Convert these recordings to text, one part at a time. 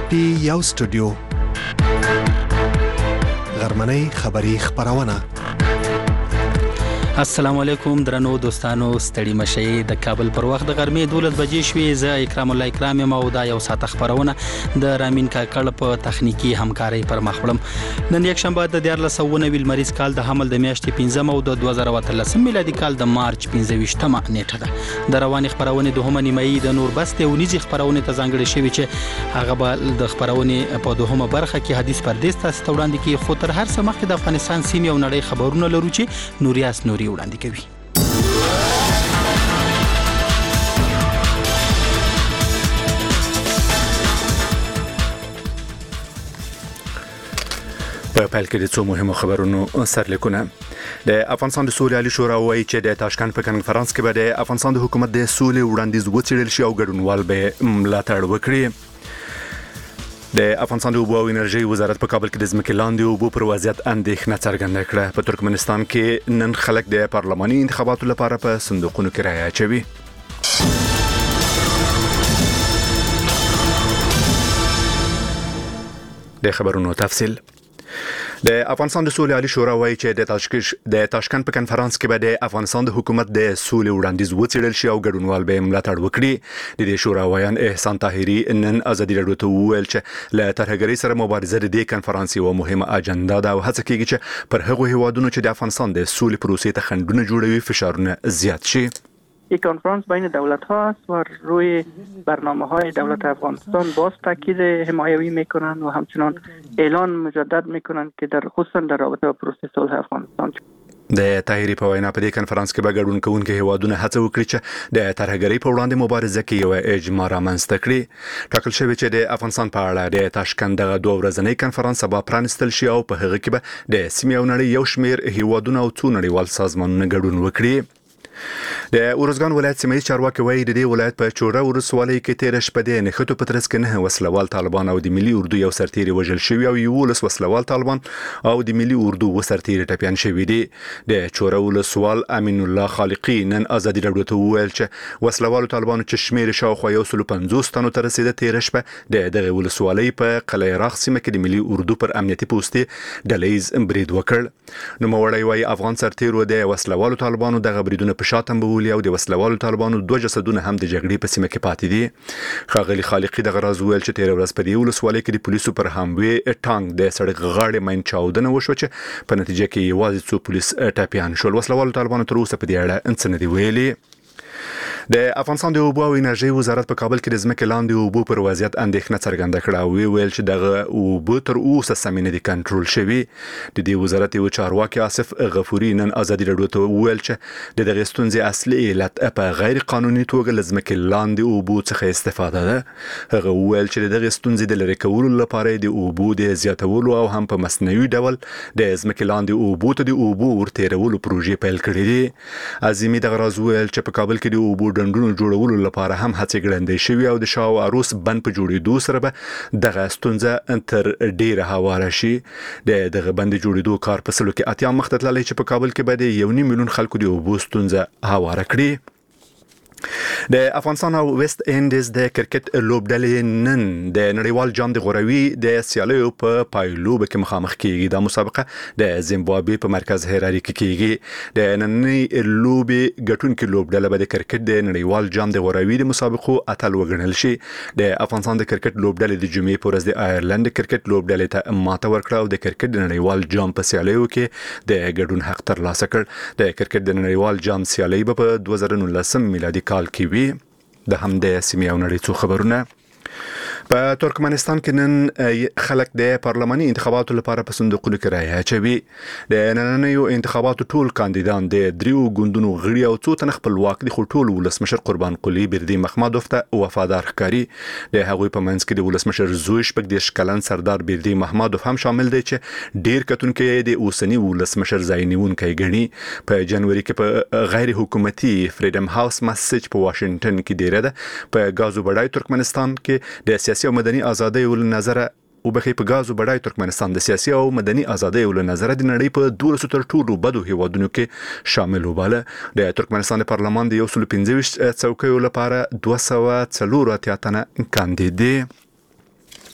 پی یو سټوډیو غرمنۍ خبری خبرونه. السلام علیکم درنو دوستانو، ستړي مشئ. د کابل پر وخت د غرمې 12 بجې شوې. زه اکرام الله اکرام یم او دا یو ساعت خبرونه د رامین کاکړ په تخنیکی همکاري پر مخ وړم. نن یک شنبه د 1499 لمریز کال د حمل د میاشتې 15 او د 2013 میلادي کال د مارچ 25مه نیټه ده. د رواني خبرونه دوهمه نیمایي د نور بسته او نيزي خبرونه ته ځانګړي شوی چې هغه به د خبرونه په دوهمه برخه کې حدیث پردیس تاسو ته وړاندې کی. خو تر هر څه مخکې د افغانستان سیمې او نړۍ خبرونه لرو چې نوریاس نوري وړاندې کوي. په پیل کې د څو مهمو خبرونو سرلیکونه. د افغانستان د سولې عالی شورا وایي چې د تاشکند په کنفرانس کې به د افغانستان د حکومت د سولې وړاندیز وڅېړل شي او ګډونوال به ملاتړ وکړي. د افغانستان د اوبو او انرژي وزارت په کابل کې د ځمکې لاندې اوبو پر وضعیت اندېښنه څرګنده کړه. په ترکمنستان کې نن خلک د پارلماني انتخاباتو لپاره په صندوقونو کې رایه اچوي. د خبرونو تفصیل. د افغانستان د سولې عالی شورا وایي چې د تاشکند په کنفرانس کې به د افغانستان د حکومت د سولې وړاندیز وڅېړل شي او ګډونوال به ملاتړ وکړي. د دې شورا وایان احسان طاهري نن ازادي راډیو ته وویل چې له ترهګرۍ سره مبارزه د دې کنفرانس یو مهمه اجنډا ده او هڅه کیږي چې پر هغو هیوادونو چې د افغانستان د سولې پروسې ته خنډونه جوړوي فشارونه زیات شي. یک کنفرانس بین دولت ها است و روی برنامه های دولت افغانستان باز تاکید حمایوی میکنند و همچنان اعلان مجدد میکنند که در خصوصا در رابطه با پروسه صلح افغانستان. د طاهري په وینا په دې کنفرانس کې به ګډون کوونکي هیوادونه هڅه وکړي چې د ترهګرۍ په وړاندې مبارزه کې یو اجماع رامنځته کړي. ټاکل شوی چې د افغانستان په اړه د تاشکند دغه 2 ورځنی کنفرانس به پرانستل شي او په هغه کې به د سیمې او نړۍ یو شمېر هیوادونه او څو نړیوال سازمانونه ګډون وکړي. د اورزګان ولایت سیمه چارواکي وایي د دې ولایت په چوره ولسوالۍ کې 13 شپه د نښتو په ترڅ کې 9 وسلوال طالبان او د ملي اردو یو سرتیری وژل شوی او 11 وسلوال طالبان او د ملي اردو وسرتیری ټپيان شوی دي. د چوره ولسوال امین الله خالقی نن ازادي راډیو ته وویل چې وسلوال طالبان چې شمیر شاوخوا 150 تنو ته رسیده 13 شپه دغه ولسوالۍ په قلعه راغ سیمه کې د ملي اردو پر امنیتي پوسټي ډلیز برید وکړ. نو موړی وایي افغان سرتیرو د وسلوال طالبانو دغه بریدونه په شاتم بولی او د وسلوالو طالبانو 2 جسدونه هم د جګړې په سیمه کې پاتې دي. خاغلی خالقی دغه راز ویل چې 13 ورځې په دې ولسوالۍ کې د پولیسو پر حمله ټانک د سړک غاړې مین چاودنه وشو چې په نتیجه کې یوازې 2 پولیس ټپيان شول. وسلوالو طالبانو تر اوسه په دې اړه څه نه دی ویلي. د افغانستان د اوبو او انرژي وزارت په کابل کې د ځمکې لاندې اوبو پر وضعیت اندېښنه څرګنده کړه او ویل چې دغه اوبو تر اوسه سم نه دي کنټرول شوی. د دې وزارت یو چارواکي آصف غفوري نن ازادي راډیو ته ویل چې دغه ستونزې اصلي علت په غیر قانوني توګه د ځمکې لاندې اوبو څخه استفاده ده. هغه ویل چې دغه ستونزې د لری کولو لپاره د اوبو د زیاتولو او هم په مصنوعي ډول د ځمکې لاندې اوبو ته د اوبو ورتېرولو پروژې پیل کړې دي. عظیمي دغه راز ویل چې په کابل کې د اوبو ډنډونو جوړولو لپاره هم هڅې ګړندې شوي او د شاو عروس بند په جوړېدو سره به دغه ستونزه تر ډیره هواره شي. دغه بند جوړېدو کار په سلو کې اتیا مخ ته تللی چې په کابل کې به د 1.5 میلیون خلکو د اوبو ستونزه هواره کړي. د افغانستان او ویسټ انډیز د کرکټ لوبډلې نن د نړیوال جام د غوروي د سیالیو په پایلوب کې مخامخ کیږي. د مسابقه د زیمبابوې په مرکز هراري کې کیږي. د نننۍ لوبې ګټونکو لوبډله به د کرکټ د نړیوال جام د غوروي د مسابقو اتل وګڼل شي. د افغانستان د کرکټ لوبډلې د جمعې په ورځ د آیرلند کرکټ لوبډلې ته ماته ورکړه او د کرکټ د نړیوال جام په سیالیو کې د ګډون حق ترلاسه کړ. د کرکټ د نړیوال جام سیالي په 2019 میلادي کال کې وی. د همدې سیمې او نړۍ څو خبرونه. په ترکمنستان کې نن خلک د پارلماني انتخاباتو لپاره په صندوقونو کې رایه اچوي. د نننیو انتخاباتو ټول کاندیدان د دریو ګوندونو غړي او څو تن خپلواک دي، خو ټول ولسمشر قربان قلی بردی محمدوف ته وفادار ښکاري. د هغوی په منځ کې د ولسمشر زوی شپږ کلن سردار بردی محمدوف هم شامل دی چې ډیر کتونکي د اوسنی ولسمشر ځای نیونکی ګڼي. په جنوري کې په غیر حکومتي فریډم هاوس مسج په واشنگټن کې ډیره ده. په غازو بډای ترکمنستان کې د سیاسي او مدني ازادۍ ول نظر او بخې په غازو بډای ترکمنستان د سیاسي او مدني ازادۍ ول نظر د نړۍ په 200 تر ټولو بدو هیوادونو کې شامل وباله. د ترکمنستان د پارلمان د 125 څوکیو لپاره 204 تنه کاندید دي.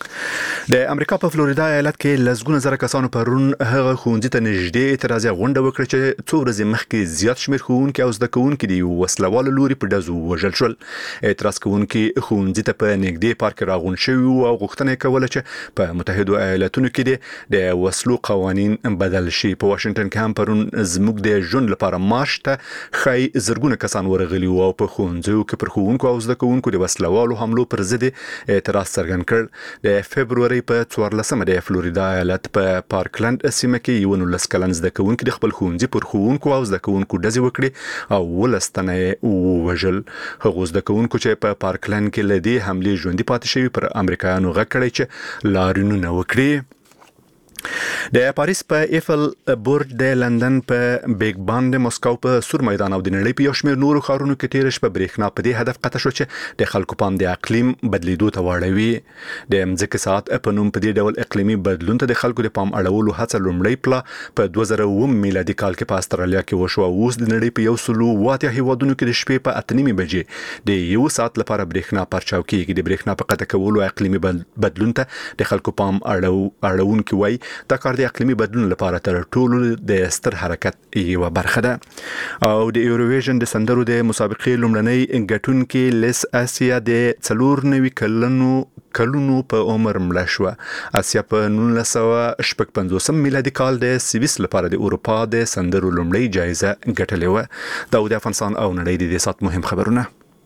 د امریکا په فلوریدا ایالت کې لزګونه زره کسانو پرون هغه ښوونځي ته نږدې اعتراضي غونډه وکړه چې څو ورځې مخکې زیات شمېر ښوونکي او زده کوونکي د وسلوالو لوري په ډزو وژل شول. اعتراض کوونکي ښوونځي ته په نږدې پارک راغونډ شوي او غوښتنه یې کوله چې په متحده ایالاتونو کې د وسلو قوانین بدل شي. په واشنگټن کې هم پرون زموږ د ژوند لپاره مارش ته خای زرګونه کسان ورغلي او په ښوونځیو کې پر ښوونکو او زده کوونکو د وسلوالو حملو پر ضد اعتراض څرګند کړ. د فبروري په 14مه د فلوریدا ایالت په پارکلند سیمه کې یو 19 کلن زده کوونکي د خپل ښوونځي پر ښوونکو او زده کوونکو ډزې وکړې او ولستنه وژل. هغه زده کوونکو چې په پارکلند کې لدی حملې ژوندۍ پاتې شوی پر امریکایانو غږ کړی چې لارینونه وکړي. د پاریس په ایفل برج د لندن په بیگ بان د مسکو په سور میدان او د نړۍ په یو شمېر نورو ښارونو کې تیر شپه برېښنا په دې هدف قطع شو چې د خلکو پام د اقلیم بدلیدو ته واړوي. د مځکې ساعت په نوم په دې ډول اقلیمي بدلون ته د خلکو د پام اړولو هڅه لومړی پله په 2009 میلادي کال کې په استرالیا کې وشو او اوس د نړۍ په 180 هیوادونو کې د شپې په 8:30 بجې د یو ساعت لپاره برېښنا پرچاو کیږي. د برېښنا په قطع کولو اقلیمي بدلون ته د خلکو پام اړونکي وایي دا کار د اقلیمي بدلون لپاره تر ټولو د ستر حرکت یوه برخه ده. او د یوروویژن د سندرو د مسابقې لومړنۍ ګټونکې لیس آسیا د 94 کلونو په عمر مړه شوه. آسیا په 1955 میلادي کال د سویس لپاره د اروپا د سندرو لومړۍ جایزه ګټلې وه. دا د افغانستان او نړۍ د دې سات مهم خبرونه.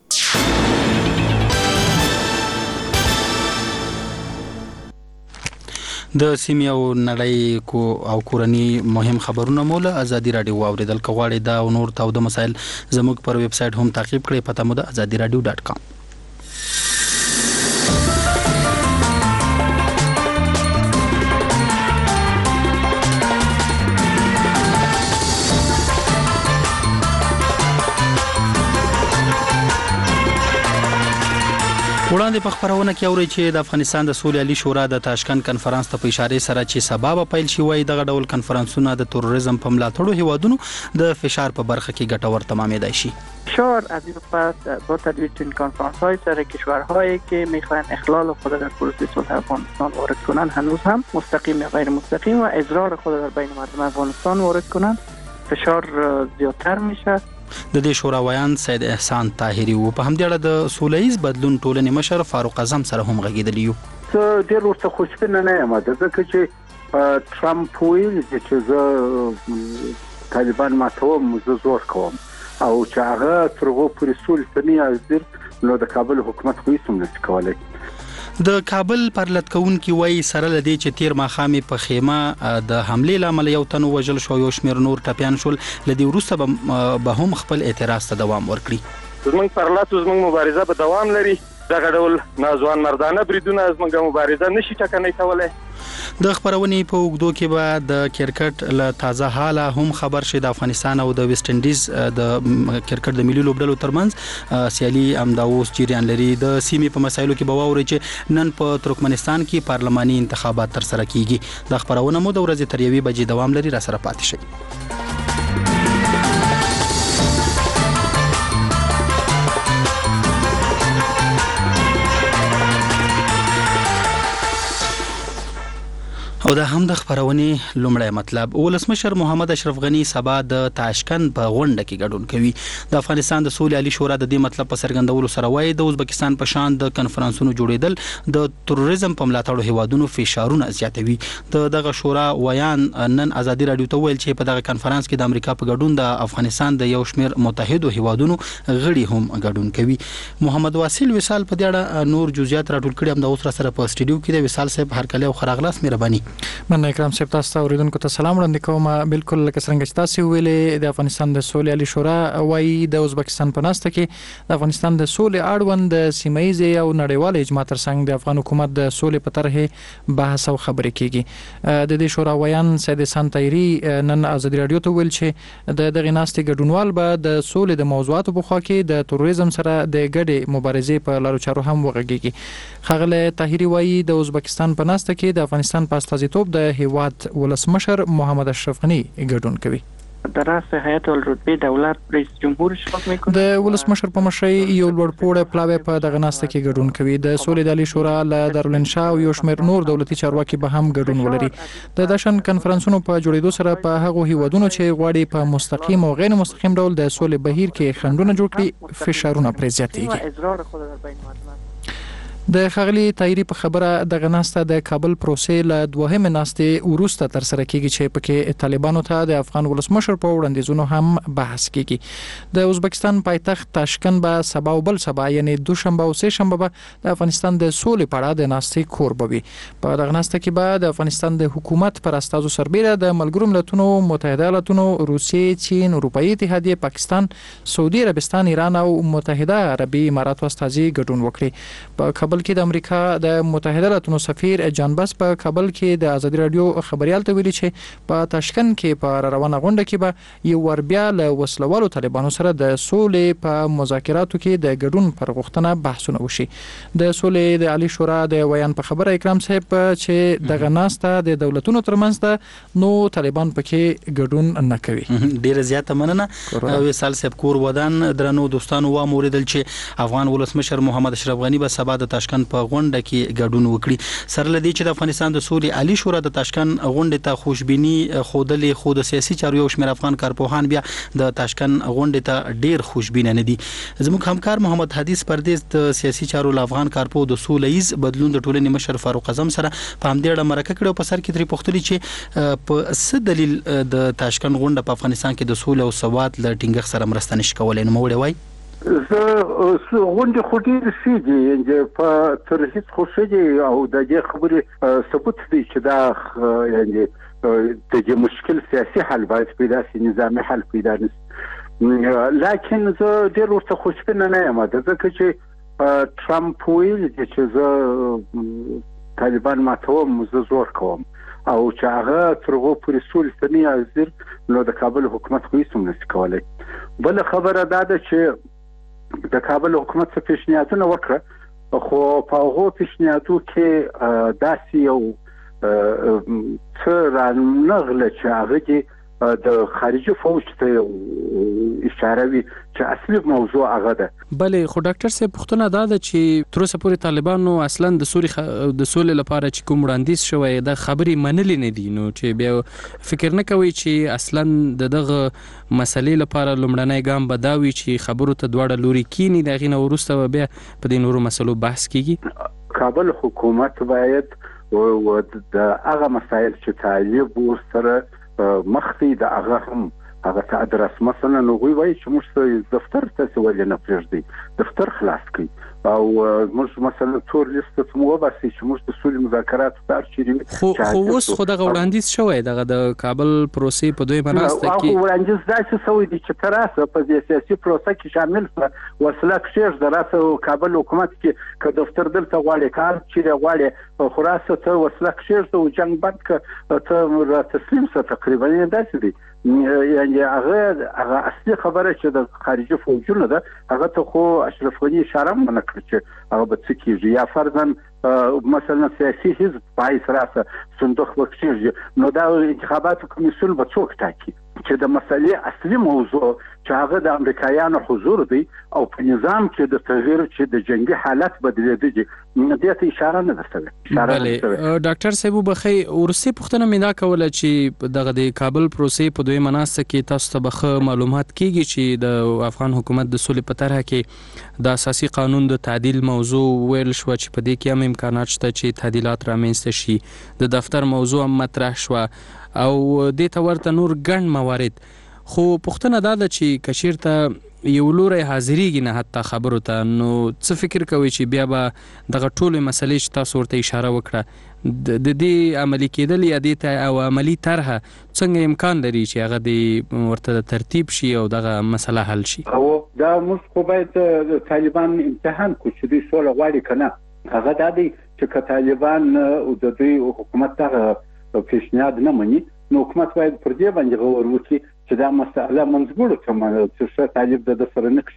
د سیمې او نړۍ او کورنی مهم خبرونه مولا ازادي رادیو اوریدل کغواړي دا او نور تاوده مسایل زموږ پر ویب سټ هم تعقیب کړئ. پته مو ده azadiradio.com. وړاندې په خبرونه کې اوري چې د افغانستان د سولې عالی شورا د تاشکند کنفرانس ته په اشاره سره چې سبب پیل شي وای دغه ډول کنفرانسونه د تروریزم په ملاتړو هیوادونو د فشار په برخه کې ګټور تمامېدای شي. فشار از این پس با تدوین این کنفرانس‌های سر کشورهایی که می‌خواهند اخلال خود در پروسه صلح افغانستان وارد کنند هنوز هم مستقیم یا غیر مستقیم و اضرار خود در بین مردم افغانستان وارد کنند فشار زیادتر میشه. د دې شوراویان سید احسان طاهری و په همدې اړه د سولهییز بدلون ټولنې مشر فاروق اعظم سره هم غږیدلی یو. څه ډېر ورته خوشبینه نه یم ځکه چې ټرمپ ویل چې زه طالبان ماتوم زه زور کوم او چې هغه تر هغو پورې سولې ته نه حاضر نو د کابل حکومت خو هیڅ هم نشي کولی. د کابل پرلط کوونکي وایي سره لدی چې تیر ماښام په خیمه د حملې لامل یو تن وژل شو یو شمېر نور ټپیان شول. لدی وروسته به هم خپل اعتراض ته دوام ورکړي. زموږ پرلط زموږ مبارزه به دوام لري. دغه ډول ناځوان مردانه بریدونه زموږ مبارزه نشي ټکنۍ کولی. د خبرونې په اوږدو کې به د کرکټ له تازه حاله هم خبر شي. د افغانستان او د ویسټ انډیز د کرکټ د ملي لوبډلو ترمنځ سیالي هم دا اوس جریان لري. د سیمې په مسایلو کې به واورئ چې نن په ترکمنستان کې پارلماني انتخابات ترسره کیږي. د خبرونه مو د ورځې تر 1 بجې دوام لري. را سره پاتې شئ. او دا هم د خبرونې لومړی مطلب. ولسمشر محمد اشرف غنی سبا د تاشکند په غونډه کې ګډون کوي. د افغانستان د سولې عالی شورا د دې مطلب په څرګندولو سره وایي د ازبکستان په شان د کنفرانسونو جوړیدل د تروریزم په ملاتړو هیوادونو فشارونه زیاتوي. دغه شورا ویان نن ازادي رادیو ته ویل چې په دغه کنفرانس کې د امریکا په ګډون د افغانستان د یو شمېر متحدو هیوادونو غړي هم ګډون کوي. محمد واصل وصال په دې اړه نور جزئیات راټول کړي. هم د اوس سره په استودیو کې د وصال صاحب هرکلی او خراغلاس مهرباني. من اکرام صاحب تاسو ته اوریدونکو ته سلام وړاندې کوم. بالکل لکه څنګه چې تاسو ویلې د افغانستان د سولې عالی شورا وایي د ازبکستان په ناسته کې د افغانستان د سولې اړوند د سیمایي او نړیوال اجماع ترڅنګ د افغان حکومت د سولې په طرح بحث او خبرې کیږي. د دې شورا ویان سید احسان طاهری نن ازادي رادیو ته ویل چې دغه ناستې ګډونوال به د سولې د موضوعاتو په خوا کې د تروریزم سره د ګډې مبارزې په لارو چارو هم وغږیږي. ښاغلی طاهری وایي د ازبکستان په ناسته کې د افغانستان په استازیتوب د هیواد ولسمشر محمد اشرف غنی ګډون کوي. در رأس هیئت الرتبه دولت رئیس جمهور اشراف میکنه. د ولسمشر په مشرۍ یو لوړپوړی پلاوی په دغه ناسته کې ګډون کوي. د سولې د عالی شورا له دارالانشا او یو شمېر نور دولتي چارواکي به هم ګډون ولري. د داشن کنفرانسونو په جوړېدو سره په هغو هیوادونو چې غواړي په مستقیم او غیر مستقیم ډول د سولې بهیر کې خنډونه جوړ کړي فشارونه پرې زیاتېږي. د خغلی تایری په خبره د غناسته د کابل پروسې له دوهمه ناستې وروسته تر سره کیږي چې پکې طالبانو ته د افغان ولسمشر په وړاندیزونو هم بحث کیږي. د ازبکستان پایتخت تاشکند به سبا او بل سبا یعنی دوشنبه او سه شنبه به د افغانستان د سولې په اړه د ناستې کوربوي. په دغه ناسته کې به د افغانستان د حکومت پر استازو سربېره د ملګرو ملتونو، متحده ایالاتونو، روسیې، چین، اروپאי اتحادیه، پاکستان، سعودي عربستان، ایران او متحده عربي اماراتو استازي ګډون وکړي. په کابل کې د امریکا د متحده ایالاتونو سفیر جان بس په کابل کې د ازادي رادیو خبريال ته ویلي چې په تاشکند کې په روانه غونډه کې به یو ور بیا له وسلوالو طالبانو سره د سولې په مذاکراتو کې د ګډون پر غوښتنه بحثونه وشي. د سولې د عالی شورا د ویان په خبره اکرام صاحب چې دغه ناسته د دولتونو ترمنځ ده نو طالبان پکې ګډون نه کوي. ډیره زیاته مننه. وصال صاحب کور ودان درنو دوستانو و موریدل چې افغان ولسمشر محمد اشرف غنی به سبا د تاشکند په غونډه کې ګډون وکړي. سره لدی چې د افغانستان د سولې عالی شورا د تاشکند غونډه ته خوشبینی خودلې خود سیاسي چارو یو شمېر افغان کارپوهان بیا د تاشکند غونډه ته ډیر خوشبینه نه دي. زموږ همکار محمد حدیث پردیس د سیاسي چارو ل افغان کارپو د سولېز بدلون د ټولنې مشر فاروق اعظم سره په همدې اړه مرکه کړو. په سر کې تری پوښتنه چې په څه دلیل د تاشکند غونډه په افغانستان کې د سولې او ثبات ل ټینګښت سره مرسته نشي کولای. نو وړي وای زه غونډه خو ډېر سیدي چې په ترهیڅ خوشدي او د دې خبرې ثبوت دی چې دا یعنی د دې مشکل سیاسي حل باید پیدا شي، نظامي حل پیدا نشي. لکن زه ډېر ورته خوشبینه نه یم ځکه چې ټرمپ ویل چې زه طالبان ماتوم، زه زور کوم او چې هغه ترغو پورې سولې ته نه حاضر نو د کابل حکومت خو هیڅ هم نشي کولای. بل خبره دا ده چې د کابل حکومت څخه پیشنهادونه وکړه خو په هغه پیشنهادو کې داسې یو څه رانغله چې هغه د خارجي فوج ته اشاره وی چې اصلي موضوع هغه ده. بلې خو ډاکټر صاحب پوښتنه دا ده چې تر اوسه پورې طالبانو اصلا د سولې لپاره چې کوم وړاندیز شوی د خبرې منلې نه دي، نو چې بیا فکر نه کوي چې اصلا دغه مسلې لپاره لومړنی ګام به دا وي چې خبرو ته دواړه لوري کینی دغه نه وروسته بیا په دې نورو مسلو بحث کیږي. کابل حکومت باید د هغه مسایل چې طالب ورسره مخکې د هغه هم هغه ته ادرس مثلا نو وایي چې موږ دفتر ته ولې نه پرېږدي، دفتر خلاص کړي او موږ مثلا تور لیست ته مو وباسي چې موږ د سولې مذاکرات ته اړ خو اوس خو دغه وړاندیز شوی دغه د کابل پروسې په دوی مناسته کې وړاندیز داسې شوی دی چې تراسه په دې سیاسي پروسه کې شامل څه وسله کښېږ دراسه کابل حکومت کې که دفتر دلته غواړي کار چې غواړي خلاصه ته وسله کښېږ او جنگ بند ک ته تسلیم څه تقریبا داسې دی. یعنی هغه اصلي خبره چې د خارجي فوجونو ده هغه ته خو اشرف غنی اشاره نه کړ چې هغه به څه کیږي یا فرضاً مثلا سیاسي حزب پای سره صندوق وکړي نو دا انتخاباتو کمیسیون به څوک ټاکي چې د مسلې اصلي موضوع چې هغه د امریکایانو حضور دی او په نظام کې د تغییر چې د جنگي حالت بدلیدي دې ته اشاره نه درته. بله ډاکټر صاحب بخي ورسي پښتنه مې دا کوله چې دغه د کابل پروسې په دوی مناسته کې تاسو ته بخه معلومات کیږي چې د افغان حکومت د سولې په طرح کې د اساسي قانون د تعدیل موضوع ویل شو چې په دې کې هم امکانات شته چې تعدیلات رامنځته شي، د دفتر موضوع هم مطرح شو او دې ته ورته نور ګڼ موارد. خو پښتنه دا ده چې کشیرته یو لوري حاضرېږي نه حتی خبرو ته، نو څه فکر کوي چې بیا به دغه ټولې مسلې چې تاسو ورته اشاره وکړه د دې عملي کېدل یا دې ته او عملي طرحه څنګه امکان لري چې هغه د ورته ترتیب شي او دغه مسله حل شي؟ او دا موږ خو باید طالبان امتحان کو چې دوی سوله غواړي که نه. هغه دا دی چې طالبان او د دوی حکومت ته پیشنهاد نه مني نو حکومت باید پر دې باندې غور وکړي چې دا مسله منځګړو ته چې طالب د سره نه کړي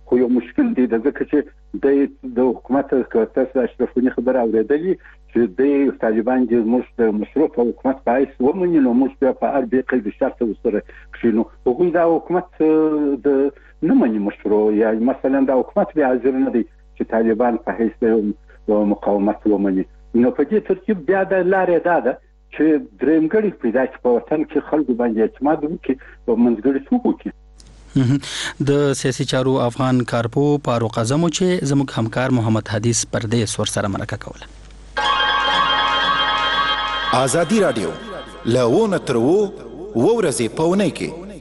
خو یو مشکل دی ځکه چې د حکومت تاسو اشرف غني خبره اوریدلې چې د طالبان د موږ د مشروع حکومت پایس ومني نو موږ بیا په هر بیقل د شرط سره کښینو هغوی دا حکومت د نه مني مشروع یا مثلا دا حکومت بیا حاضر نه دی چې طالبان په هیڅ د مقاومت ومني نو په دې ترتیب بیا د لارې دا ده چې درېمګړي پیدا چې په وطن کې خلکو باندې اعتماد وکړي او منځګړي څوک وکړي د سیاسي چارو افغان کارپو فاروق اعظم چې زموږ همکار محمد حدیث پردیس ور سره مرکه کوله. ازادي رادیو لونه تر ورځې پونه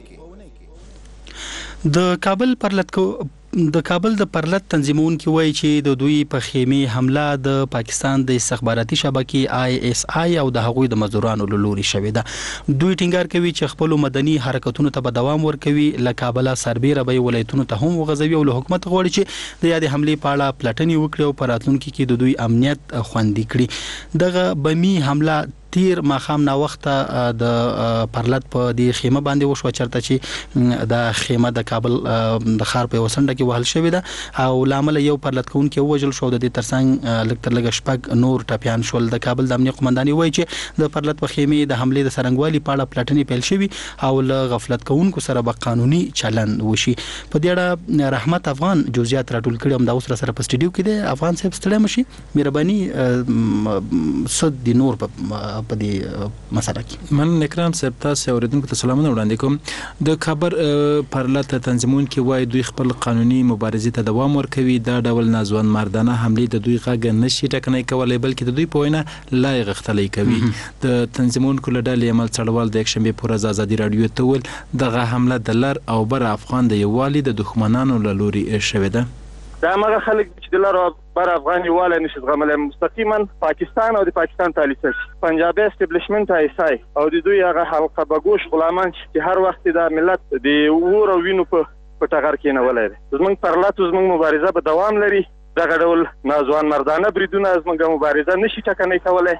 کې د کابل د پرلط تنظیمونکو وایي چې د دوی په خیمه حمله د پاکستان د استخباراتي شبکې ISI او د هغوی د مزدورانو لوري شوې ده. دوی ټینګار کوي چې خپل مدني حرکتونو ته به دوام ورکوي، له کابل سربېره به ولایتونو ته هم وغځوي او له حکومت غواړي چې د یادې حملې په اړه پلټنې وکړي او په راتلونکي کې د دوی امنیت خوندي کړي. دغه بمي حمله تیر ماخام نا وخت د پرلط په دی خیمه باندې وشو چرته چې د خیمه د کابل د خار په وسنده کې وهل شوې ده او لامل یو پرلط کون کې وجل شو د دې ترڅنګ لکتر لګ شپږ نور ټپيان شول. د کابل د امنیت قومنداني وایي چې د پرلط په خیمه د حمله د سرنګوالي په اړه پلټنې پیل شوې او له غفلت کوونکو سره به قانوني چلند وشي. په دې اړه رحمت افغان جزئیات راټول کړي هم د اوس سره په سټډیو کې د افغان صاحب ستړي مشي مهرباني صد دي نور په دې مسله کې. من اکرام صاحب تاسو اوریدونکو ته سلامونه وړاندې کوم. د خبر پرلط تنظیمون کې وایي دوی خپل قانوني مبارزې ته دوام ورکوي. دا ډول ناځوان مردانه حملې د دوی غږ نشي ټکنۍ کولای بلکې د دوی په وینا لای غختلې کوي. د تنظیمونکو له ډلې عمل څړوال د یکشنبه پر ورځ ازادي رادیو ته ول دغه حمله د لر او بر افغان د یووالي د دښمنانو له لوري شوې ده. دا هغه خلک چې د لر او بر افغان یووالی نشي زغملی مستقیما پاکستان او د پاکستان پالیسي پنجابي اسټابلیشمنت ISI او د دوی هغه حلقه بګوش غلامان چې هر وخت د ملت د ور او وینو په ټغر کې نه ولای. زمونږ پرلط زمونږ مبارزه به دوام لري. دغه ډول ناځوان مردانه بریدونه زمونږ مبارزه نشي ټکنۍ کولای.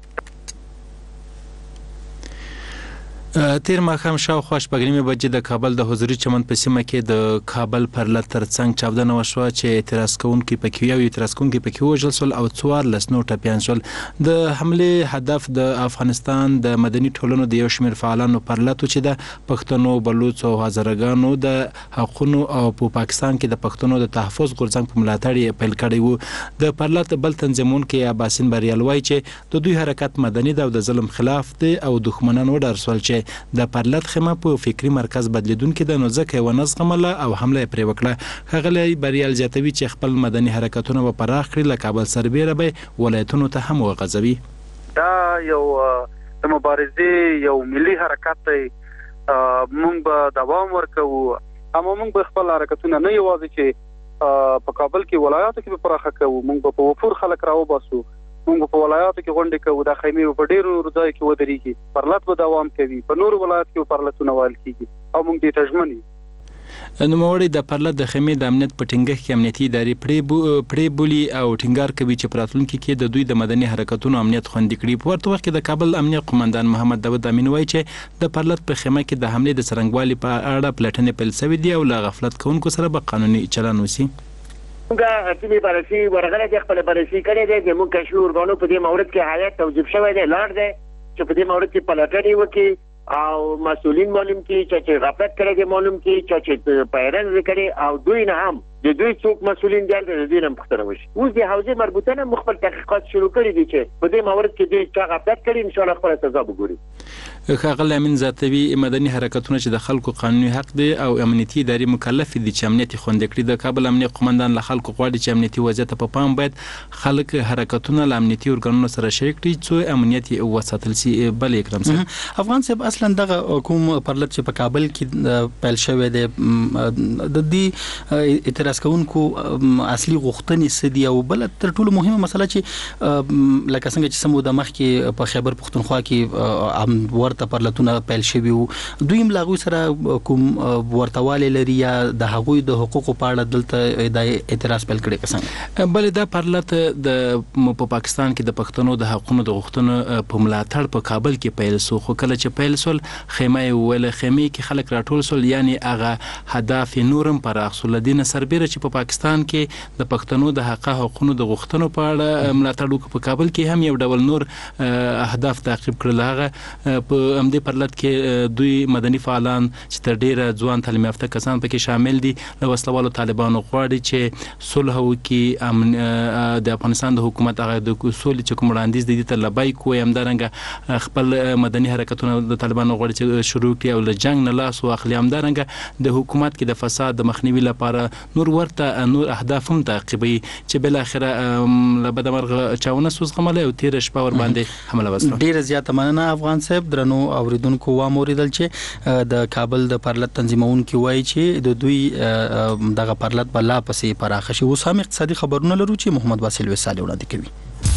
تیر ماښام شاوخوا شپږ بجې د کابل د حضوري چمن په سیمه کې د کابل پرلط ترڅنګ چاودنه وشوه چې اعتراض کوونکي پکې وژل شول او 14 نور ټپیان شول. د حمله هدف د افغانستان د مدني ټولنو د یو شمېر فعالانو پرلط چې د پښتنو، بلوچ او هزارګانو د حقوقو او په پاکستان کې د پښتنو د تحفظ غورځنګ په ملاتړ پیل کړی وو. د پرلط بل تنظیمون کې اباسین بریال وایي چې د دوی حرکت مدني ده او د ظلم خلاف دی او دښمنان وډارسول چې د پرلط خیمه په فکری مرکز بدلیدونکو د نوځکه و نظمله او حمله پرې وکړه. هغه بریال زیاتوي چې خپل مدني حرکتونه په پراخ کړي له کابل سربېره به ولایتونو ته هم وغځوي. دا یو د مبارزې یو ملي حرکت دی. موږ به دوام ورکوو اما موږ به خپل حرکتونه نه یوازې چې په کابل کې ولایاتو کې به پراخه کوو، موږ به په وفور خلک راوباسو، موږ په ولایاتو کې غونډې کوو، د خیمې په ډیرو ځای کې ودرېږي، پرلط به دوام کوي، په نورو ولایت کې پرلطونه وال کیږي او موږ دې ته ژمن یو. نوموړي د پرلط د خیمې د امنیت په ټینګښت کې امنیتي ادارې پرې بولي او ټینګار کوي چې په راتلونکي کې د دوی د مدني حرکتونو امنیت خوندي کړي. په ورته وخت کې د کابل امنیت قومندان محمد داود امین وایي چې د پرلط په خیمه کې د حملې د څرنګوالي په اړه پلټنې پیل شوې دي او له غفلت کوونکو سره به قانوني چلند وشي. موږ چې برسي ورغله د خپل برسي کړي دي موږ شعور غواړو په دې مورد کې حیات توجیب شوی دی لار دی چې په دې مورد کې پلټنې وکړي او مسؤلین معلوم کړي چې غفلت کړي دي معلوم کړي چې پیرن وکړي او دوی نه هم د دوی څوک مسؤلین دي د دې نه پوښتنه وشي. اوس د حوزې مربوطه نه مخبر تحقیقات شروع کړي دي چې په دې مورد کې دوی څه غفلت کړي ان شاء الله خپل سزا وګوري. ښاغلی امین زیاتوي مدني حرکتونه چې د خلکو قانوني حق دی او امنیتي ادارې مکلف دي چې امنیت خوندي کړي. د کابل امنیت قومندان له خلکو غواړي چې امنیتي وضعیت په پام باید خلک حرکتونه له امنیتي ارګانونو سره شریک کړي څو امنیت وساتل شي. بل اکرام صاحب افغان صاحب اصلا دغه کوم پرلط چې په کابل کې پیل شوی دی د دې اعتراض کوونکو اصلي غوښتنې سدي او بل تر ټولو مهمه مسله چې لکه څنګه چې سمو د مخ کې په خیبر پختونخوا کې ورته پرلطونه پیل شوی وو دوی ملاغوي سره کوم ورتواله لري یا د هغوی د حقوقو په اړه دلته د اعتراض پیل کړي څنګه بل دا پرلط د په پاکستان کې د پښتنو د حقوقو د غوښتنو په ملاتړ په کابل کې پیل شو خو کله چې پیل شول خیمه کې خلک راټول شول یعنی هغه هدف نورم پر اصل دین سربېره سربیره چې په پاکستان کې د پښتنو د حقونو د غوښتنو په اړه ملاتړ وکړ. په کابل کې هم یو ډول نور اهداف تعقیب کړل. هغه په همدې پرلط کې دوی مدني فعالان چې تر ډیره ځوان تعلیم یافته کسان پکې شامل دي له وسلوالو طالبانو غواړي چې صلح وکړي. د افغانستان د حکومت هغه د صلح چې کوم وړاندیز دي ته لبیک کوي، همدارنګه خپل مدني حرکتونه د طالبانو غواړي چې شروع کړي او له جنگ نه لاس واخلي. همدارنګه د حکومت کې د فساد د مخنیوي لپاره نور اهداف هم تعقیبوي چې بل اخره له بدمرغه چاونه سوزغمله او تیر شپه ور باندې حمله وسله. ډیره زیاته مننه افغان صاحب. درنو اوریدونکو و موریدل چې د کابل د پرلط تنظیمونکو وایي چې د دوی دغه پرلط بلا پسې پراخه شي. اوس هم اقتصادي خبرونه لرو چې محمد واسل وساله وړاندې کوي.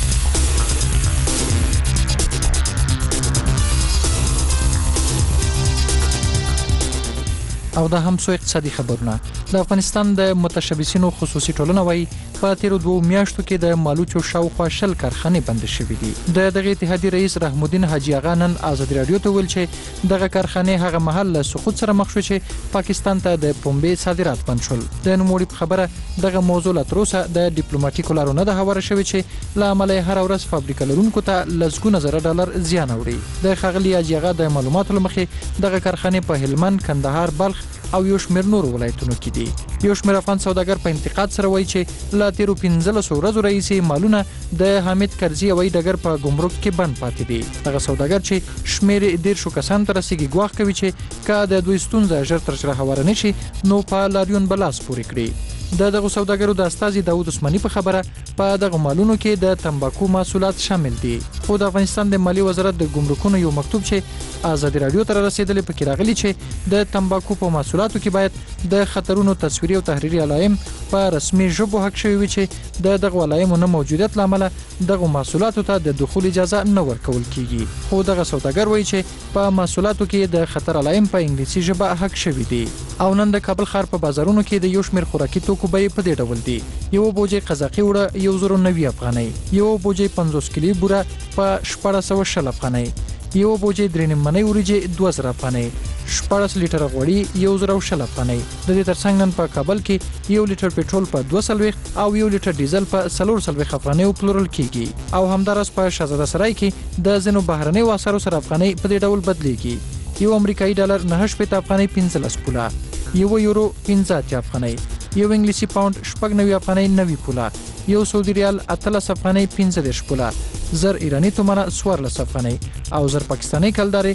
او دا هم څو اقتصادي خبرونه. د افغانستان د متشبثینو خصوصي ټولنه وایي په تیر 2 میاشتو کې د مالوچو شاوخوا 10 کارخانې بند شوې دي. د دغه اتحادیې رئیس رحم الدین حاجی آغا نن آزادي رادیو ته ویل چې دغه کارخانې هغه محل له سقوط سره مخ شو چې پاکستان ته د پنبې صادرات بند شول. د نوموړي په خبره دغه موضوع لا تر اوسه د ډیپلوماټیکو لارو نه د هواره شوی چې له عمله هر ورځ فابریکه لرونکو ته لسګونه زره ډالر زیان اوړي. د خغلی حاجی آغا د معلوماتو لمخې دغه کارخانې په هلمند، کندهار، بلخ او یو شمېر نور ولایتونو کې دي. یو شمېر افغان سوداګر په انتقاد سره وایي چې لا تیرو 15 ورځو راهیسې مالونه د حامد کرزي هوایي ډګر په ګمرک کې بند پاتې دي. دغه سوداګر چې شمېر 1.5 کسان تر رسیدي ګواښ کوي چې که د دوی ستونزه ژر تر ژره هواره نشي نو په لاریون بلاس پورې کړي. دغه سوداګرو د استاذ داوود عثماني په خبره په دغه مالونو کې د تمباکو محصولات شامل دي. خو د افغانستان د مالی وزارت د ګمرکونو یو مکتوب چې آزادي رادیو ته رسیدلی پکې راغلی چې د تمباکو په محصولاتو کې باید د خطرونو تصویري او تحریري علایم په رسمي ژبه حق شوی وي چې د دغه علایمو نه موجودیت لامل دغه محصولاتو ته د دخول اجازه نه ورکول کیږي. خو دغه سوداګر وایي چې په محصولاتو کې د خطر علایم په انګلیسي ژبه حق شوی دي. او نن د کابل ښار په بازارونو کې د یو شمېر خوراکي توکو بیې په دې ډول دي. یو بوجي قزاقي وړه 190 افغانۍ، یو بوجي 50 کیلو بوره په 1410 افغانۍ، یو بوجي 3 منۍ وریجې 2000 افغانۍ، 14 لیټر غوړي 1010 افغانۍ. د دې ترڅنګ نن په کابل کې 1 لیټر پټرول په 240 او 1 لیټر ډیزل په 440 افغانۍ پلورل کیږي. او همدارس په شهزاده سرای کې د زینو بهرنۍ واسارو سره افغانۍ په دې ډول بدلیږي. یو امریکایي ډالر 9 افغانۍ 15 پوله، یو یورو 15 افغانۍ، یو انګلیسي پاوند 90 افغانۍ 90 پوله، یو سعودي ریال 13 افغانۍ 15 پوله، زر ایرانی تومانه 14 افغانۍ او زر پاکستاني کلداري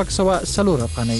604 افغانۍ.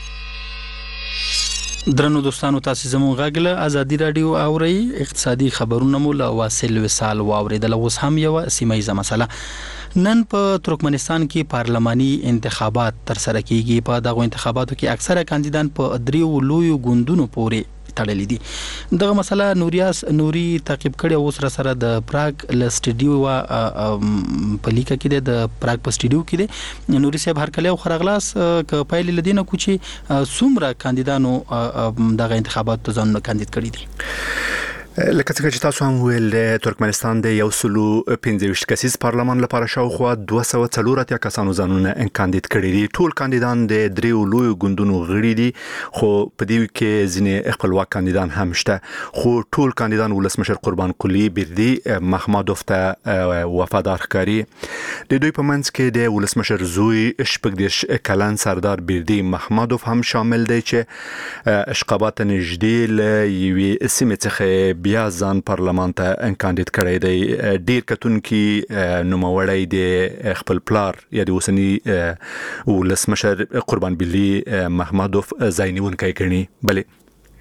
درنو دوستانو تاسو زموږ غاګله آزادي رادیو اوري اقتصادي خبرونه مو له واصل وصال واوریدل. اوس هم یو سیمایي مسله. نن په ترکمنستان کې پارلماني انتخابات تر سره کیږي. په دغه انتخاباتو کې اکثره کاندیدان په دریو لویو ګوندونو پورې تړلې دي. دغه مسله نوري تعقیب کړي. اوس سره د پراګ ل سټډیو په لیکه کې د پراګ په سټډیو کې د نوري صاحب هرکله او خرغلاس ک پایل لدینه کوچی څومره کاندیدانو دغه انتخابات ته ځان کاندید کړي دي. لکه څنګه چې تاسو هم ویل ترکمنستان د 125 کسیز پارلمان لپاره شاوخوا 240 کسانو ځانونه کاندید کړي دي. ټول کاندیدان د دریو لوی ګوندونو غړي دي، خو په دې کې ځینې خپلواک کاندیدان هم شته. خو ټول کاندیدان ولسمشر قربان قلی بردی محمدوف ته وفادار ښکاري. د دوی په منځ کې د ولسمشر زوی شپږدېرش کلن سردار بردی محمدوف هم شامل دی چې اشقابات نږدې له یوې سیمې څخه بیا ځان پارلمان ته کاندید کړی دی. ډیر کتونکي نوموړی د خپل پلار یا د اوسنی ولسمشر قربان بلی محمدوف ځای نیونکی ګڼي. بلې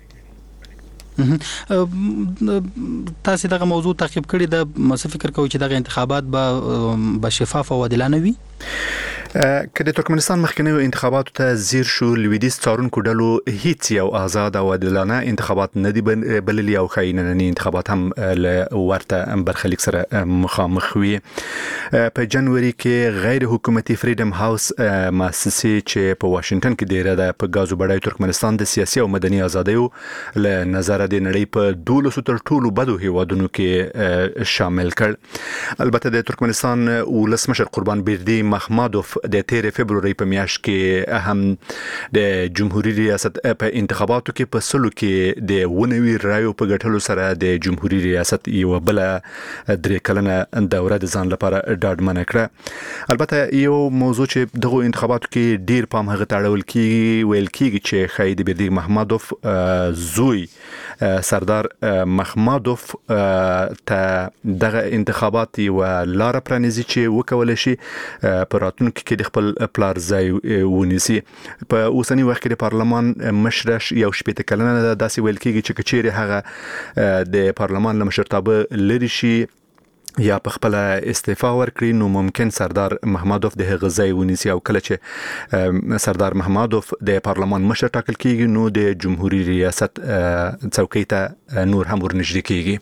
تاسو دغه موضوع تعقیب کړی د څه فکر کوئ چې دغه انتخابات به شفاف او عادلانه وي؟ که د ترکمنستان مخکنیو انتخاباتو ته ځیر شو، لویدیځ څارونکو ډلو هیڅ یو آزاد او عادلانه انتخابات نه دي بللي او خاینانه انتخابات هم له ورته برخلیک سره مخامخ وي. په جنوري کې غیر حکومتي فریډم هاوس مؤسسه چې په واشنگټن کې ډیره ده په غازو بډای ترکمنستان د سیاسي او مدني ازادیو له نظر د نړۍ په 12 تر ټولو بدو هیوادونو کې شامل کړ. البته د ترکمنستان ولسمشر قربان بردی محمدوف د 13 فبرवरी په میاشت کې هم د جمهوریت ریاست په انتخاباتو کې په سلو کې د 90 رایو په ګټلو سره د جمهوریت ریاست یو بل 3 کلنه دوره د ځان لپاره ډاډمنه کړه. البته یو موضوع چې دغه انتخاباتو کې ډیر پام هغه تاړول کی ویل کیږي چې خالد بیردی محمدوف زوی سردار محمدوف ته دغه انتخابات یو لار پرانیزي چې وکول شي په راتلونکي کې د خپل پلار ځای ونیسي. په اوسنی وخت کې د پارلمان مشرش یو شپږ کلنه داسې ویل کیږي چې کچېره هغه د پارلمان له مشرتابه لري شي یا په خپل استعفا ورکړي نو ممکن سردار محمدوف د هغه ځای ونیسي او کله چې سردار محمدوف د پارلمان مشر ټاکل کیږي نو د جمهوریت ریاست څوکۍ ته نور هم ورنږدې کیږي.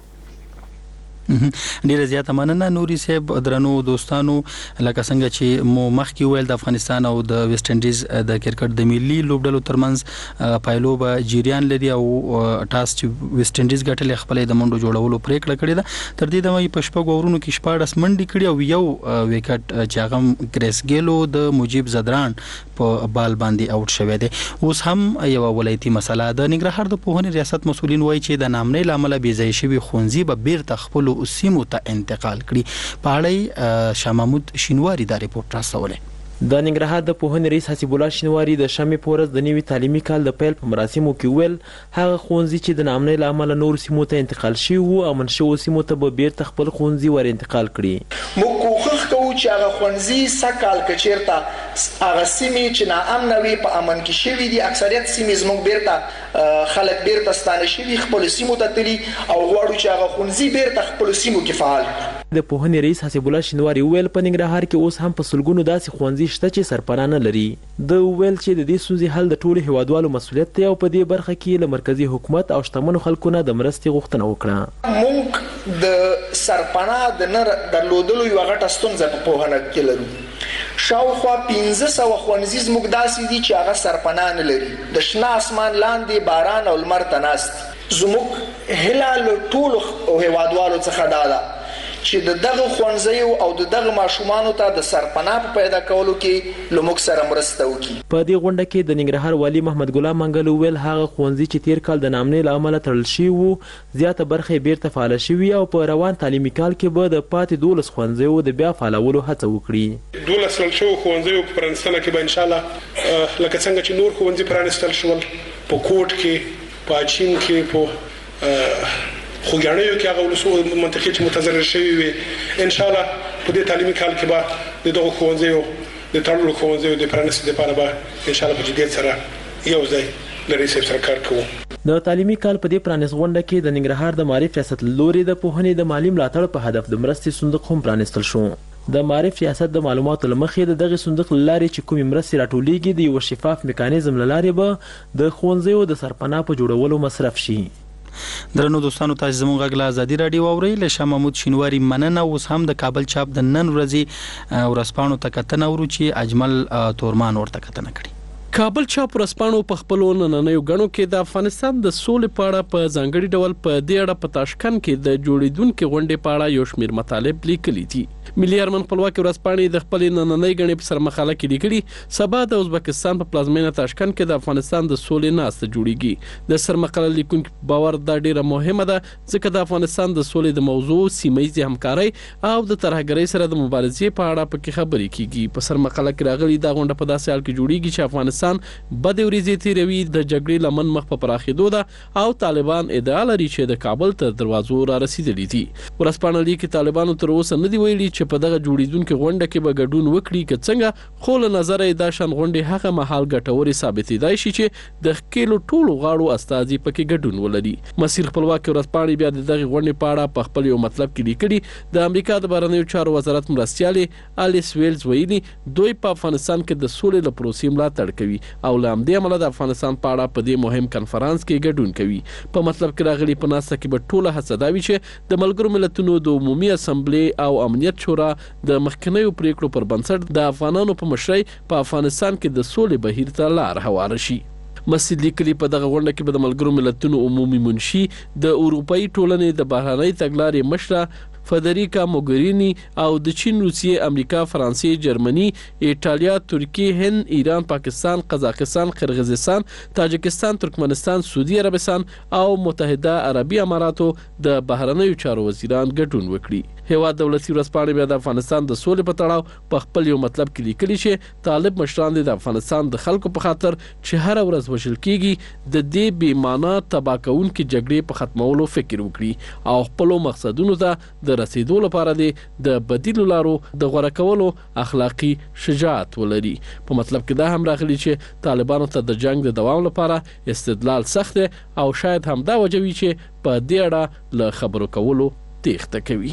ډیره زیاته مننه نوري صاحب. درنو دوستانو لکه څنګه چې مو مخکې ویل د افغانستان او د ویسټ انډیز د کرکټ د ملي لوبډلو ترمنځ پایلو به جریان لري او ټاس چې ویسټ انډیز ګټلې خپل د منډو جوړولو پریکړه کړې ده. تر دې دمه په شپږ اورونو کې 14 منډې کړې او یو وکټ چې هغه کریس ګیلو د مجيب زدران په بال باندې اوټ شوی دی. اوس هم یو ولایتي مسله د ننګرهار د پوهنې ریاست مسولین وایي چې د نامنې لامل بې ځای شوی خونځي به بیرته خپل سیمو ته انتقال کړي. په اړه شاه محمود شینواری دا ریپورت راستوله. د ننګرهار د پوهنې رئیس حسیب الله شینواری د شمې پورز د نوي تعلیمي کال د پیل په مراسمو کې ویل هغه خونځي چې د نامنې لامل نور سیمو ته انتقال شي او امن شو سیمو ته به بیرته خپل خونځي ور انتقال کړي. موږ کوښښ کوو چې هغه خونځي سکال کچیرته هغه سیمې چې ناامن وي په امن کې شوي دي اکثریت سیمې زموږ بیرته خلک بیرته ستانه شوي خپل سیمو ته تللي او غواړو چې هغه خونځي بیرته خپل سیمو کې فعال کړي. د پوهنې رئیس حسیب الله شینواری ویل په ننګرهار کې اوس هم په سلګونو داسې ښوونځي شته چې سرپناه نه لري. د ویل چې د دې ستونزې حل د ټولو هیوادوالو مسؤلیت دی او په دې برخه کې له مرکزی حکومت او شتمنو خلکو نه د مرستې غوښتنه وکړه. موږ د سرپناه د نه درلودلو یو غټه ستونزه په پوهنه کې لرو. شاوخوا 1500 ښوونځي زموږ داسې دي چې هغه سرپناه نه لري. د شنه اسمان لاندې باران او لمر ته ناست. زموږ هیله له ټولو هیوادوالو څخه دا ده چې دغه ښوونځیو او دغه ماشومانو ته د سرپناه په پیدا کولو کې له موږ سره مرسته وکړي. په دې غونډه کې د ننګرهار والی محمد ګلام منګل ویل هغه ښوونځي چې تیر کال د نامنې له امله تړل شوي وو زیاته برخه یې بیرته فعاله شوي او په روان تعلیمي کال کې به د پاتې 12 ښوونځیو د بیا فعالولو هڅه وکړي. 12 شوو ښوونځیو په پرانستنه کې به ان شاء الله لکه څنګه چې نور ښوونځي پرانستل شول په کوټ کې په اچین کې په خوګانیو کې هغه ولسو منطقې چې متضرر شوی وي ان شاء الله په دې تعلیمي کال کې به دغه ښوونځیو د تړلو ښوونځیو د پرانستلو لپاره به ان شاء الله په جديت سره یو ځای لري سره کار کوو. د تعلیمي کال په دې پرانیست غونډه کې د ننګرهار د معرف ریاست لوري د پوهنې د مالی ملاتړ په هدف د مرستې صندوق هم پرانیستل شو. د معرف ریاست د معلوماتو لمخې د دغه صندوق لارې چې کومې مرستې راټولېږي د یو شفاف میکانیزم لارې به د ښوونځیو د سرپناه په جوړولو مصرف شي. درنو دوستانو تاسو زموږ غږ له ازادي رادیو اورئ. له شاه محمود شینواری مننه. اوس هم د کابل چاپ د نن ورځې ورځپاڼو ته کتنه ورو چې اجمل تورمان ورته کتنه کړي. کابل چاپ ورځپاڼو په خپلو نننیو غنو کې د افغانستان د سولې په اړه په ځانګړي ډول په دې اړه په تاشکند کې د جوړیدونکو غونډې په اړه یو شمېر مطالب لیکلي دي. ملي ارمن خپلواکي ورځپاڼې د خپل نننۍ غنې په سر مخاله کې لیکلي سبا د ازبکستان په پلازمینه تاشکند کې د افغانستان د سولې ناسته جوړیږي. د سر مقاله لیکونکو باور دا ډیره مهمه ده ځکه د افغانستان د سولې د موضوع سیمه‌یزې همکاري او د ترهګرۍ سره د مبارزې په اړه پکې خبرې کیږي. په سر مقاله کې راغلي دا غونډه په داسې حال کې جوړیږي چې افغانستان بد ورځې تیروي د جګړې لمن مخ په پراخېدو ده او طالبان ادعا لري چې د کابل تر دروازو را رسیدلي دي. ورځپاڼه لیکي طالبانو تر اوسه نه دی ویلي چې په دغه جوړیدونکو غونډه کې به ګډون وکړي که څنګه خو له نظر دا شان غونډې هغه مهال ګټورې ثابتېدای شي چې د ښکېلو ټولو غاړو استازي پکې ګډون ولري. مسیر خپلواکي ورځپاڼې بیا د دغه غونډې په اړه په خپل یو مطلب کې لیکلي د امریکا د بهرنیو چارو وزارت مرستیالې الیس ویلز ویلي دوی په افغانستان کې د سولې له پروسې ملاتړ کوي او له همدې امله د افغانستان په اړه په دې مهم کنفرانس کې ګډون کوي. په مطلب کې راغلي په ناسته کې به ټوله هڅه دا وي چې د ملګرو ملتونو د عمومي اسمبلی او امنیت شورا د مخکنیو پریکړو پر بنسټ د افغانانو په مشرۍ په افغانستان کې د سولې بهیر ته لار هواره شي. مسجد لیکلي په دغه غونډه کې به د ملګرو ملتونو عمومي منشي د اروپאי ټولنې د بهرنۍ تګلارې مشره فدریکا موګرینی او د چین، روسیې، امریکا، فرانسې، جرمني، ایټالیا، ترکیه، هند، ایران، پاکستان، قزاقستان، قرغیزستان، تاجکستان، ترکمنستان، سعودي عربستان او متحده عربي اماراتو د بهرنیو چارو وزیران ګډون وکړي. هیواد دولتي ورځپاڼې بیا د افغانستان د سولې په تړاو په خپل یو مطلب کې لیکلي چې طالب مشران د افغانستان د خلکو په خاطر چې هر ورځ وژل کیږي د دې بې معنا تباه کوونکې جګړې په ختمولو فکر وکړي او خپل مقصدونو ته د رسیدو لپاره د بدیلو لارو د غوړه کولو اخلاقی شجاعت ولري. په مطلب کې دا هم راغلي چې طالبانو ته د جنگ د دوام لپاره استدلال سخت او شاید هم دا وجوي چې په دې اړه له خبرو کولو تېښته کوي.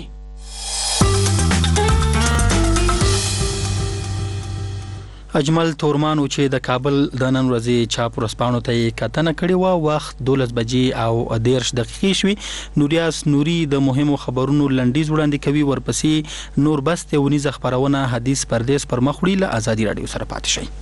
اجمل تورمان چې د کابل د نن ورځې چاپ ورځپاڼو ته کتنه کړې و، وخت 12 بجې او 13 دقیقې شوې. نوریاس نوري د مهمو خبرونو لنډیز وړاندې کوي، ورپسې نور بست ونیزه خبرونه حدیث پردیس پر مخ وړي. له ازادي رادیو سره پاتې شئ.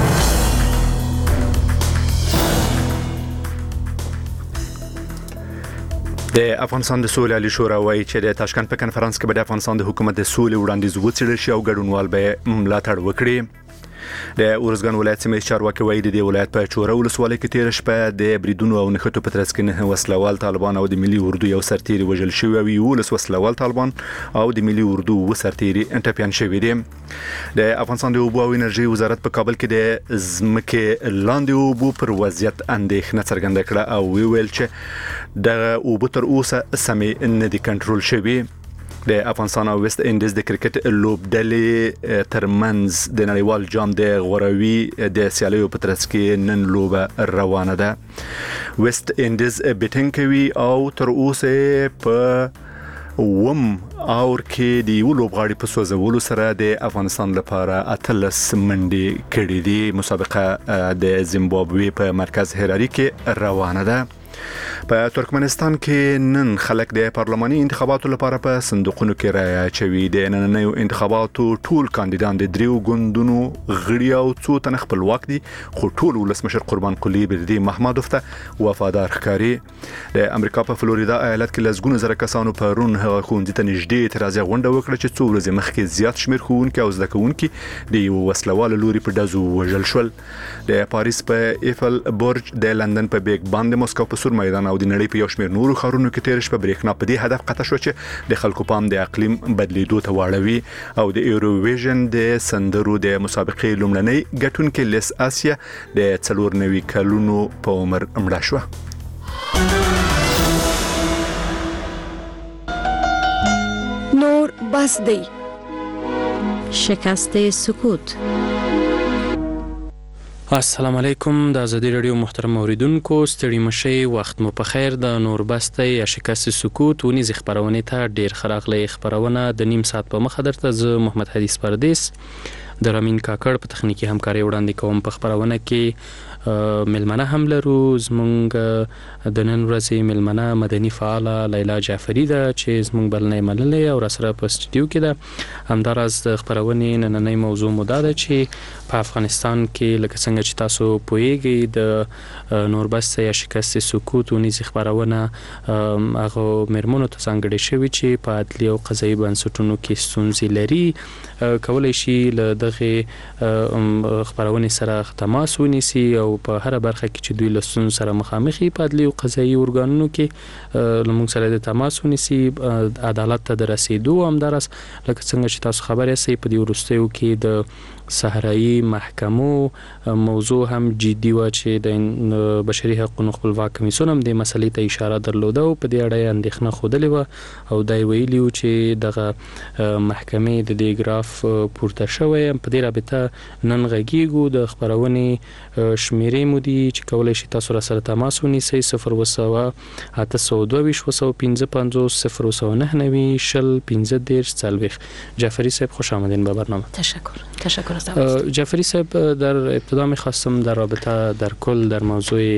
د افغانستان د سولې عالی شورا وایي چې د تاشکند په کنفرانس کې به د افغانستان د حکومت د سولې وړاندیز وڅېړل شي او ګډونوال به ملاتړ وکړي. د اورزګان ولایت سیمه چارواکي وایي د ولایت په چوره ولسوالۍ کې تیر شپه د بریدونو او نښتو په ترڅ کې نه وسلوال طالبان او د ملي اردو یو سرتیري وژل شوی او یو وسلوال طالبان او د ملي اردو و سرتیري ټپيان شوی دي. د افغانستان د اوبو او انرژي وزارت په کابل کې د ځمکې لاندې اوبو پر وضعیت اندېښنه څرګنده کړه او ویل چې د اوبو تر اوسه سمې نه دي کنټرول شوی. د افغانستان او ویسټ انډیز د کرکټ لوبډلې ترمنځ د نړیوال جام د غوروي د سیالیو په ترڅ کې نن لوبه روانه ده. ویسټ انډیز بیټینګ کوي او تر اوسه په وم اور کې د یو لوبغاړي په سوځولو سره د افغانستان لپاره 18 منډې کړې دي. مسابقه د زیمبابوې په مرکز هراري کې روانه ده. په ترکمنستان کې نن خلک د پارلماني انتخاباتو لپاره په صندوقونو کې رایه اچوي. د نننیو انتخاباتو ټول کاندیدان د دریو ګوندونو غړي او څو تن خپلواک دي، خو ټول ولسمشر قربان قلی بردي محمدوف ته وفادار ښکاري. د امریکا په فلوریدا ایالت کې لسګونه زره کسانو پرون هغه ښوونځي ته نږدې اعتراضي غونډه وکړه چې څو ورځې مخکې زیات شمېر ښوونکي او زده کوونکي د یو وسلوال لوري په ډزو وژل شول. د پاریس په ایفل برج، د لندن په بیگ بان، د مسکو په سور میدان او د نړۍ په یو شمېر نورو ښارونو کې تیر شپه برېښنا په دې هدف قطع شو چې د خلکو پام د اقلیم بدلیدو ته واړوي. او د ایروویژن د سندرو د مسابقې لومړنۍ ګټونکې لیس آسیا د 94 کلونو په عمر مړه شوه. نور بس دی شکست سکوت. السلام علیکم. د ازادي رادیو محترم اوریدونکو، ستړي مشئ، وخت مو په خیر. د نوربسته یا شکست سکوت ونیز خبرونه ته ډیر خراغلی خبرونه د نیم ساعت په مخه درته ز محمد حدیث پردیس د رامین کاکړ په تخنیکی همکاري وړاندې کوم. په خبرونه کې ملمنه هم لرو. زمونږ د نن ورځې ملمنه مدني فعاله لیلا جعفری ده چې زمونږ بلنې منلې او راسره په سټوډیو کې ده. همداراز د خبرونې نننۍ موضوع مو ده چې په افغانستان کې لکه څنګه چې تاسو پوهیږئ د نوربسته یا شکست سکوت ونیز خبرونه هغه مرمنو ته څنګه شوی چې په عدلي او قضایي بنسټونو کې ستونزې لري، کولای شي له دغه خبرونه سره تماس ونیسي او په هر برخه کې چې دوی لسون سره مخامخي په عدلي او قضایي ارګانونو کې لمونږ سره د تماس ونیسي عدالت ته رسیدو. همدارس لکه څنګه چې تاسو خبرې سي په دې ورستیو کې د صحرایي محکمو موضوع هم جدي و چې د بشري حقوقو خپلواک کمیسیون هم د مسلې ته اشاره درلوده او په دې اړه اندېښنه خوده و او دای ویلی چې دغه محکمې د دې ګراف پورته شوی. په دې رابطه نن غږیږو د خبرونې شمیرې مو دي چې کولای شي تاسو سره تماس ونیسئ 0 822 255 0 9 جعفری صاحب خوش آمدین به برنامه. تشکر. جعفری صاحب، در ابتدا می‌خواستم در رابطه در کل در موضوع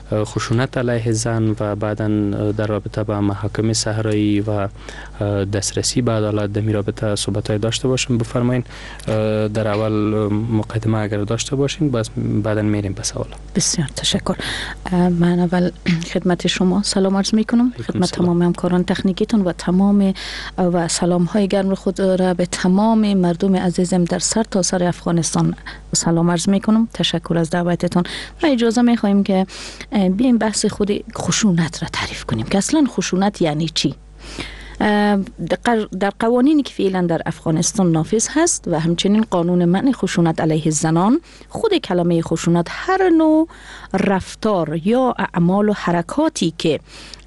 خشونت علیه زن و بعداً در رابطه با محاکم صحرایی و دسترسی به عدالت در رابطه صحبت‌های داشته باشیم. بفرمایید در اول مقدمه اگر داشته باشین باز بعداً میریم به سوال. بسیار تشکر. من اول خدمت شما سلام عرض میکنم، خدمت تمام همکاران تکنیکیتون و تمام و سلام های گرم خود را به تمام مردم عزیزم در سر تا سر افغانستان سلام عرض میکنم. تشکر از دعوتتون و اجازه میخوایم که بیایم بحث خود خشونت را تعریف کنیم که اصلا خشونت یعنی چی. در قوانینی که فعلا در افغانستان نافذ هست و همچنین قانون منع خشونت علیه زنان، خود کلمه خشونت هر نوع رفتار یا اعمال و حرکاتی که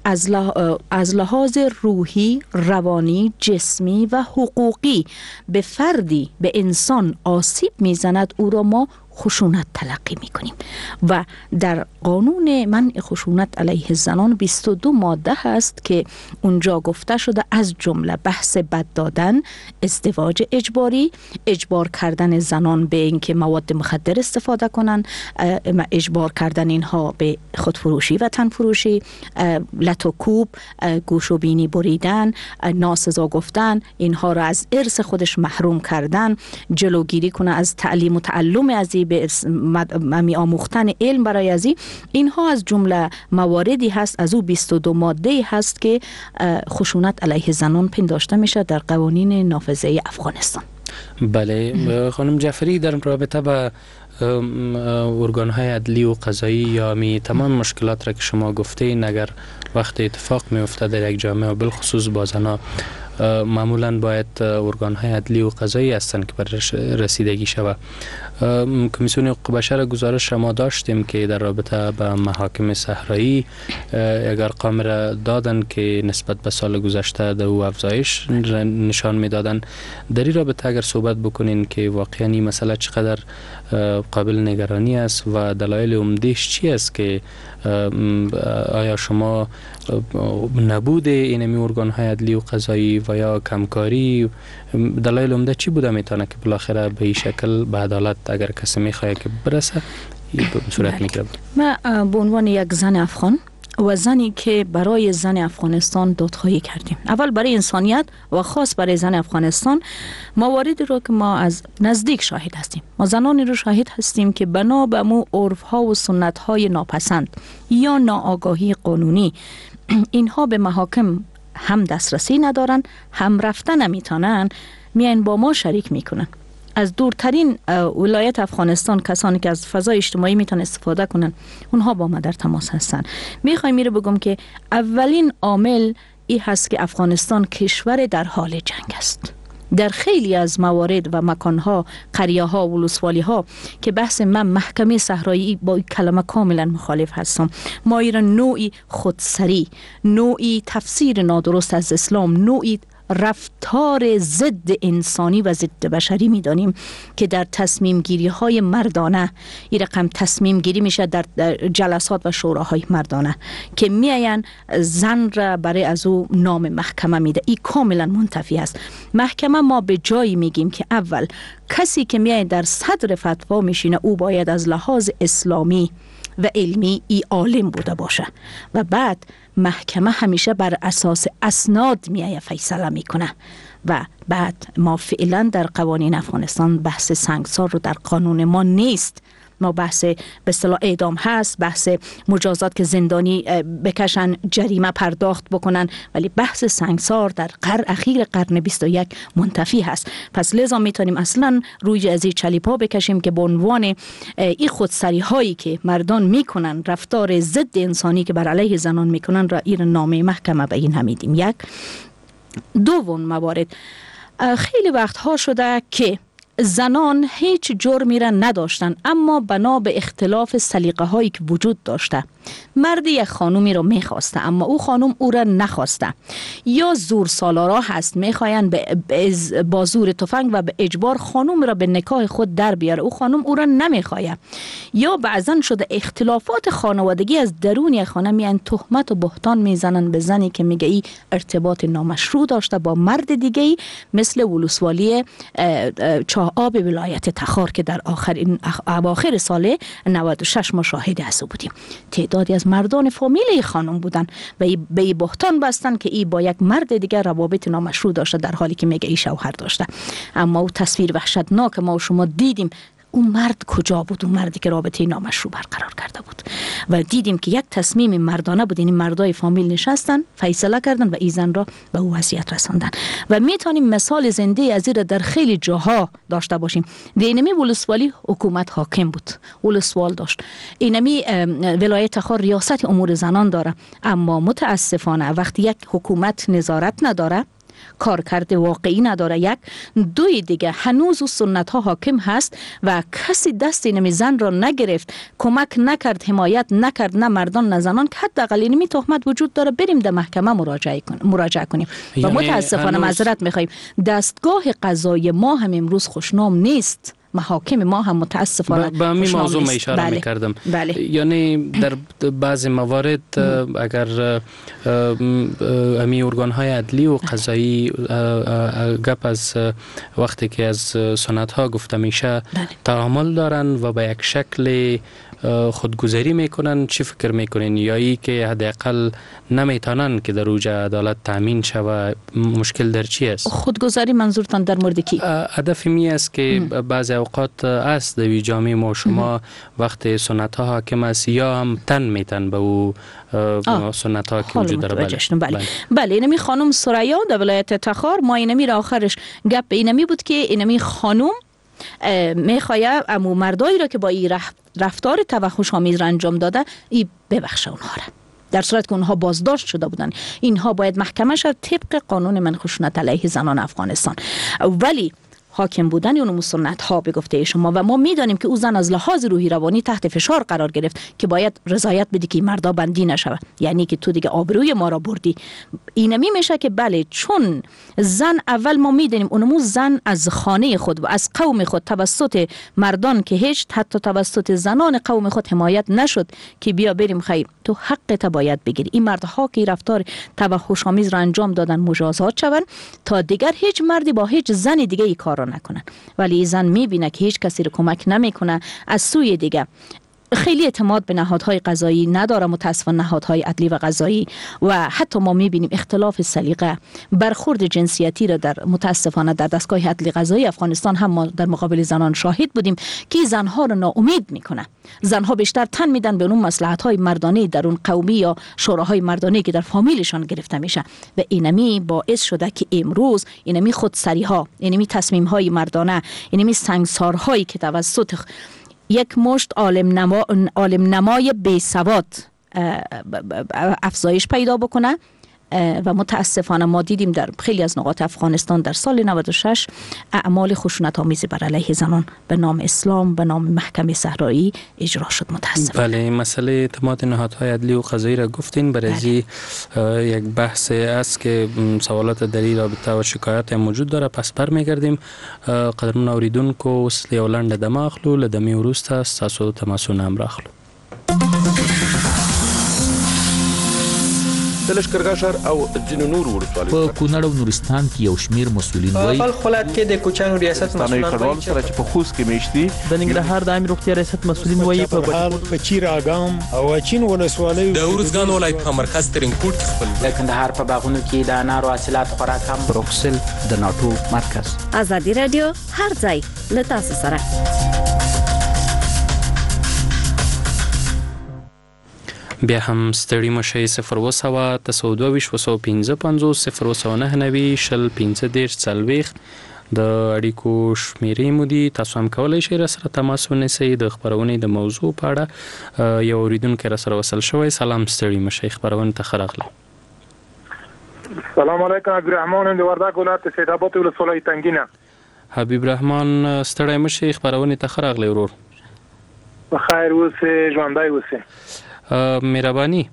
از لحاظ روحی، روانی، جسمی و حقوقی به فردی، به انسان آسیب میزند، او را ما خشونت تلقی میکنیم. و در قانون منع خشونت علیه زنان 22 ماده هست که اونجا گفته شده، از جمله بحث بد دادن، ازدواج اجباری، اجبار کردن زنان به اینکه مواد مخدر استفاده کنن، اجبار کردن اینها به خودفروشی و تنفروشی، لط و کوب، گوش و بینی بریدن، ناسزا گفتن، اینها را از ارث خودش محروم کردن، جلوگیری کنه از تعلیم و تعلم ازی، به آموختن علم برای ازی. اینها از جمله مواردی هست، از او 22 ماده هست که خشونت علیه زنان پنداشته میشه در قوانین نافذه افغانستان. بله خانم جعفری، در رابطه با ارگان‌های عدلی و قضایی یا تمام مشکلات را که شما گفتین، اگر وقت اتفاق میفته در یک جامعه و بالخصوص با زنان، معمولا باید ارگان‌های عدلی و قضایی هستند که برای رسیدگی شود. کمیسیون حقوق بشر گزارش ما داشتیم که در رابطه با محاکم صحرایی یک ارقام را دادن که نسبت به سال گذشته در او افزایش نشان میدادن. در این رابطه اگر صحبت بکنین که واقعا این مسئله چقدر قابل نگرانی است و دلایل عمدهش چی است که آیا شما نبود اینمی ارگان‌های عدلی و قضایی و یا کمکاری، دلایل عمده چی بوده میتونه که بالاخره به این شکل به عدالت اگر کسی میخواد که برسه به صورت میگیره؟ ما به عنوان یک زن افغان و زنی که برای زن افغانستان دادخواهی کردیم، اول برای انسانیت و خاص برای زن افغانستان، مواردی رو که ما از نزدیک شاهد هستیم. ما زنانی رو شاهد هستیم که بنا به مو عرف‌ها و سنت‌های ناپسند یا ناآگاهی قانونی، اینها به محاکم هم دسترسی ندارن، هم رفتن نمیتونن، میان با ما شریک میکنن. از دورترین ولایت افغانستان کسانی که از فضای اجتماعی میتونن استفاده کنن، اونها با ما در تماس هستن. میخوایم میره بگم که اولین عامل این هست که افغانستان کشور در حال جنگ است. در خیلی از موارد و مکانها، قریه‌ها، ولسوالی‌ها که بحث من محکمه صحرایی با این کلمه کاملا مخالف هستم، ما ایران نوعی خودسری، نوعی تفسیر نادرست از اسلام، نوعی رفتار ضد انسانی و ضد بشری میدانیم که در تصمیم گیری های مردانه، این رقم تصمیم گیری میشه در جلسات و شوراهای مردانه که میاین زن را برای از او نام محکمه میده. این کاملا منتفی است. محکمه ما به جایی میگیم که اول کسی که میای در صدر فتوا میشینه او باید از لحاظ اسلامی و علمی ای عالم بوده باشه و بعد محکمه همیشه بر اساس اسناد میایه فیصله میکنه و بعد ما فعلا در قوانین افغانستان بحث سنگسار رو در قانون ما نیست. ما بحث به اصطلاح اعدام هست، بحث مجازات که زندانی بکشن، جریمه پرداخت بکنن، ولی بحث سنگسار در اخیر قرن 21 منتفی هست. پس لذا میتونیم اصلا روی از این چلیپا بکشیم که به عنوان این خودسری هایی که مردان میکنن، رفتار ضد انسانی که بر علیه زنان میکنن را این نامه محکمه به این همیدیم. یک. دوم موارد، خیلی وقت ها شده که زنان هیچ جرمی را نداشتن، اما بنا به اختلاف سلیقه هایی که وجود داشته، مرد یک خانومی را میخواسته اما او خانوم او را نخواسته، یا زور سالارا هست میخواین با زور تفنگ و به اجبار خانوم را به نکاح خود در بیاره، او خانوم او را نمیخواه، یا بعضن شده اختلافات خانوادگی از درون یک خانه میان تهمت و بهتان میزنن به زنی که میگه ای ارتباط نامشروع داشته با مرد دیگه، مثل ولسوالی آب ولایت تخار که در اواخر سال 96 مشاهد از بودیم. تعدادی از مردان فامیل ای خانم بودن و به بهتان بستن که ای با یک مرد دیگر روابط نامشروع داشته، در حالی که میگه ای شوهر داشته. اما او تصویر وحشتناک ما و شما دیدیم. اون مرد کجا بود؟ اون مردی که رابطه نامشروع برقرار کرده بود و دیدیم که یک تصمیم مردانه بود. این مردای فامیل نشستن، فیصله کردن و این زن را به او وصیت رساندن و میتونیم مثال زنده از این در خیلی جاها داشته باشیم. دینمی ولسوالی حکومت حاکم بود، ولسوال داشت. اینمی ولایت تخار ریاست امور زنان داره، اما متاسفانه وقتی یک حکومت نظارت نداره، کارکرد واقعی نداره، یک دوی دیگه هنوز و سنت ها حاکم هست و کسی دست اینمی زن را نگرفت، کمک نکرد، حمایت نکرد، نه مردان نه زنان، که حداقل اینمی تهمت وجود داره، بریم در محکمه مراجعه کنیم و متاسفانه معذرت میخوایم. دستگاه قضایی ما هم امروز خوشنام نیست، محاکم ما هم متاسفانه به همین موضوع من اشاره می‌کردم. یعنی در بعضی موارد اگر امی ارگان‌های عدلی و قضایی گپ از وقتی که از سنت‌ها گفته میشه تعامل دارن و به یک شکل خودگذری میکنن، چی فکر میکنین؟ یا ای که حداقل نمیتونن که در اوج عدالت تامین شود؟ مشکل در چی است؟ خودگذری منظورتان در مورد کی؟ هدف می است که بعضی اوقات است در جامعه ما شما وقتی سنت ها حاکم است یا هم تن میتن به او سنت ها که وجود داره. بله اینمی خانم سریا در ولایت تخار، ما اینمی را آخرش گپ اینمی بود که اینمی خانم میخواه امو مردایی را که با این رفتار توحش آمیز انجام داده ای ببخشه اونها را، در صورت که اونها بازداشت شده بودن. اینها باید محکمه شد طبق قانون من خشونت علیه زنان افغانستان. ولی حاکم بودن اون سنت ها به گفته شما و ما میدانیم که او زن از لحاظ روحی روانی تحت فشار قرار گرفت که باید رضایت بدی که مردا بندی نشود، یعنی که تو دیگه آبروی ما را بردی. اینمی میشه که بله، چون زن اول ما میدونیم اونمو زن از خانه خود و از قوم خود توسط مردان که هیچ حتی توسط زنان قوم خود حمایت نشد که بیا بریم خیر تو حقت باید بگیری. این مردها که رفتار توحش آمیز را انجام دادن مجازات شوند تا دیگر هیچ مردی با هیچ زن دیگه ای کار نکنن. ولی این زن میبینه که هیچ کسی رو کمک نمیکنه، از سوی دیگه خیلی اعتماد به نهادهای قضایی نداره، متاسفانه نهادهای عدلی و قضایی، و حتی ما میبینیم اختلاف سلیقه، برخورد جنسیتی را در متاسفانه در دستگاه عدلی قضایی افغانستان هم ما در مقابل زنان شاهد بودیم که زنها را ناامید میکنه. زنها بیشتر تن میدن به اون مصلحت‌های مردانه در اون قومی یا شوراهای مردانه که در فامیلشان گرفته میشه و اینمی باعث شده که امروز اینمی خودسری‌ها، اینمی تصمیم‌های مردانه، اینمی سنگسارهایی که توسط یک مشت عالم نمای بیسواد افزایش پیدا بکنه و متاسفانه ما دیدیم در خیلی از نقاط افغانستان در سال 96 اعمال خشونت آمیز بر علیه زنان به نام اسلام، به نام محکمه صحرایی اجرا شد متاسفانه. بله، مسئله اعتماد نهادهای عدلی و قضایی را گفتین، برای یک بحث است که سوالات در این رابطه و شکایات موجود داره. پس برمیگردیم قدرمن اوریدونکو وسلی ولند دماغلو لدمی وروسته است تاسو تماسونه هم راخلو. د لشکرګاه ښار او ځینو نورو ولسوالیو په کونړ او نورستان کې یو شمیر مسؤلین وایي په خپلات کې د کوچانو ریاست مسؤلین وایي چې په خوست کې میشتي د ننګرهار د عامه روغتیا ریاست مسؤلین وایي په چیر اګام او چین ولسوالیو د اورزګان ولایت په مرکز ترنګپورټ کې خپل د کندهار په باغونو کې د انارو حاصلات خوراک هم بروکسل د ناتو مرکز. ازادي رادیو هر ځای له تاسو سره. بیا هم ستړي مشي 0 تسودويش وسو 15 0 شل 15 40 د اړیکو شمیرې مودي. تاسو هم کولای شئ را سره تماس ونیسئ د خبرونې د موضوع په اړه. یو اوریدونکو را سره وصل شوی. سلام ستړي مشي خبرونه ته خراغله. سلام علیکم. عبدالرحمن د وردګ ولایت سیدآباد ولسوالۍ تنګینه. حبیب رحمان ستړي مشي خبرونه ته خراغله ورور. بخیر اوسه، ژوندۍ اوسه. مهرباني.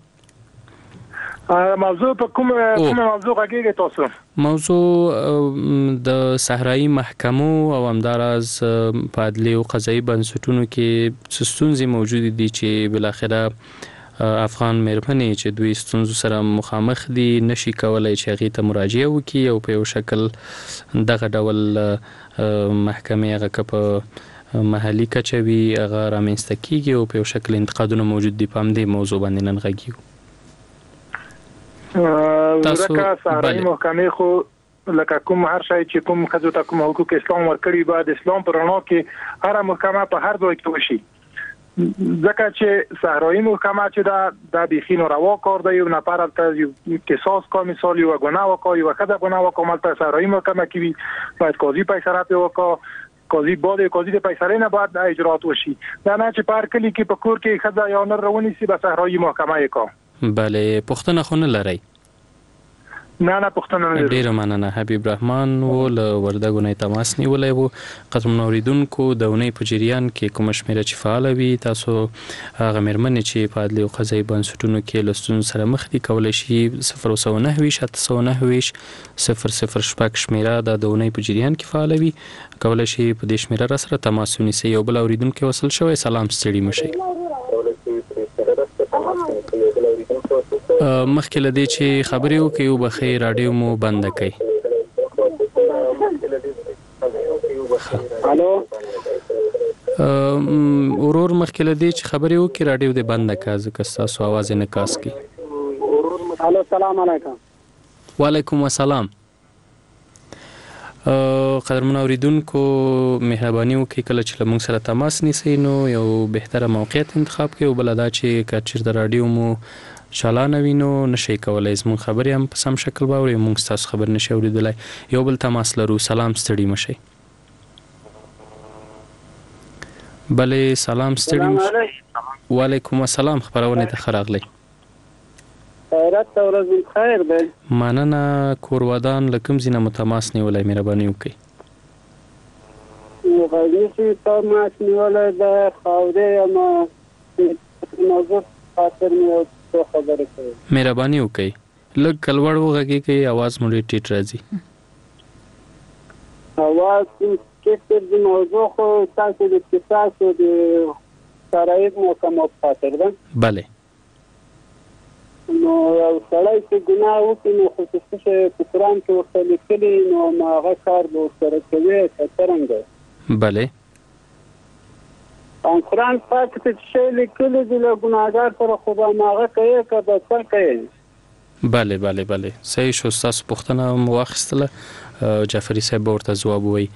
موضوع په کوم موضوع غږیږي تاسو؟ موضوع د صحرایي محکمو او همداراز په عدلي او قضایي بنسټونو کې ستونزې موجود دي چې بل اخره افغان مېرمنې چې دوی ستونزو سره مخامخ دي نشي کولای چې هغې ته مراجعه وکړي او په یو شکل دغه ډول محکمې هغه که په محلي کچه وي هغه رامنځته کېږي او په یو شکل انتقادونه موجود دي. په همدې موضوع باندې نن غږیږو. ځکه صحرایي محکمې خو لکه کوم هر شی چې کوم ښځو ته کوم حقوق اسلام ورکړي باید اسلام په رڼا کې هر محکمه په هر ځای کې وشي. ځکه چې صحرایي محکمه چې دا بیخي ناروا کار دی. یو نفر ته قصاص کا مثال یو ګناه وکړي یو ښځه ګناه وکړي مالته صحرایي محکمه کې وي باید قاضي فیصله وکړي. قاضي د فیصلې نه بعد اجرات وشي. دا نه چې په هر کلي کې په کور کې ښځه یا نر ونیسي به صحرایي محکمه یې کا. بله پوښتنه خو نه لرئ؟ نه پوښتنه نه لري. ډیره مننه. حبیب رحمان و له وردګو نه تماس نیولی و. قدرمنو اوریدونکو د اونۍ په جریان کې کومه شمېره چې فعاله وي تاسو هغه مېرمنې چې په عدلي او قضایي بنسټونو کې له ستونزو سره مخ دي کولی شي 009 809 006 شمېره د اونۍ په جریان کې فعاله وي کولی شي په دې شمېره را سره تماس ونیسئ. یو بل اوریدونکی وصل شوی. سلام ستړي مشئ. مخکې له دې چې خبرې وکړئ وبخئ راډیو مو بنده کړئ. الو ورور مخکې له دې چې خبرې وکړئ راډیو دې بنده کړه ځکه ستاسو اواز یې نه کاس کړي. الو سلام علیکم. وعلیکم السلام. قدرمنو اوریدونکو مهرباني وکړئ کله چې له موږ سره تماس نیسئ نو یو بهتره موقعیت انتخاب کړئ او بله دا چې که چېرته راډیو مو چالانه وي نو نشئ کولی زموږ خبرې هم په سم شکل واورئ موږ ستاسو خبر نشئ اورېدلی. یو بل تماس لرو. سلام ستړي مشئ. بلې سلام ستړي مشئ. وعلیکم السلام. خپرونې ته ښه راغلی. خیرات ته ورځ خیر دی. مننه. کور ودان له کوم ځای نه مو تماس نیولی مهرباني وکړئ؟ غږی چې تماس نیولی د خاورې یم موضوع خاطر مې څو خبرې کوي. مهرباني وکړئ لږ کلوړ وغږیږئ اواز مو ډېر ټیټ راځي. اواز ټیټ د موضوع خو تاسو د قصاص او د شرایط محکمو په خاطر ده. بله. نو یو سړی چې ګناه وکړي نو خصوصي چې په قرآن کې ورته لیکلي نو هغه کار به ورسره کوي که څرنګه. بله. قرآن پاک ته چې شی لیکلي دي له ګناهګار سره خو به هماغه کوي که به څه کوي. بله صحیح شو. ستاسو پوښتنه مو واخیستله. جعفری صاحب به ورته ځواب ووایي.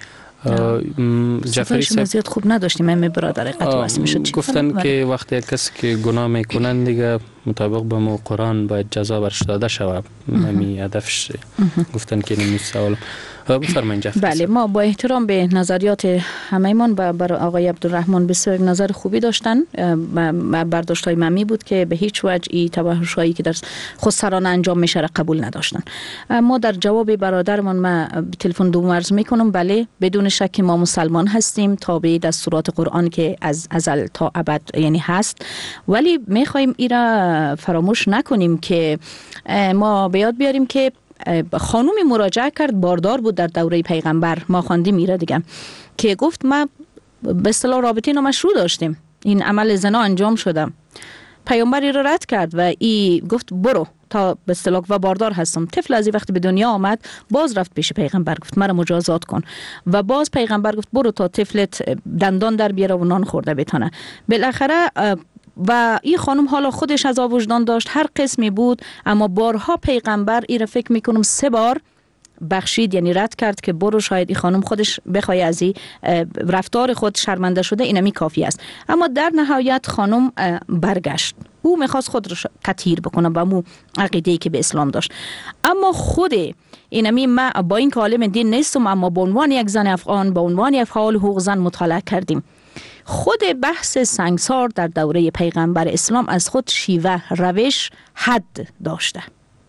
جعفری صاحب زیاد خوب نداشتیم همه برادر قطع واسه میشد. گفتن که وقتی کسی که گناه میکنن دیگه مطابق به مو قرآن باید جزا برش داده شود. همین هدفش. گفتن که نیست سوال. بفرمایید جعفری. بله ما با احترام به نظریات همه‌مان بر آقای عبدالرحمن بسیار نظر خوبی داشتن. برداشت‌های ممی بود که به هیچ وجه این توحش‌هایی که در خودسرانه انجام میشه را قبول نداشتن. ما در جواب برادرمان ما تلفن دوم عرض میکنم بله بدون شک ما مسلمان هستیم تابع دستورات قرآن که از ازل تا ابد یعنی هست ولی میخوایم این را فراموش نکنیم که ما به یاد بیاریم که خانومی مراجعه کرد باردار بود در دوره پیغمبر ما خواندیم میره دیگه که گفت ما به اصطلاح رابطه نامشروع داشتیم این عمل زنا انجام شده پیامبر را رد کرد و ای گفت برو تا به اصطلاح و باردار هستم. طفل از وقتی به دنیا آمد باز رفت پیش پیغمبر گفت مرا مجازات کن و باز پیغمبر گفت برو تا طفلت دندان در بیاره و نان خورده بتونه. بالاخره و این خانم حالا خودش از وجدان داشت هر قسمی بود اما بارها پیغمبر این را فکر میکنم 3 بار بخشید یعنی رد کرد که برو شاید این خانم خودش بخوای از این رفتار خود شرمنده شده اینمی کافی است. اما در نهایت خانم برگشت او میخواست خود رو تطهیر بکنه با مو عقیده‌ای که به اسلام داشت اما خود اینمی ما با این که عالم دین نیستم اما به عنوان یک زن افغان به عنوان یک فعال حقوق زن مطالعه کردیم خود بحث سنگسار در دوره پیغمبر اسلام از خود شیوه روش حد داشته.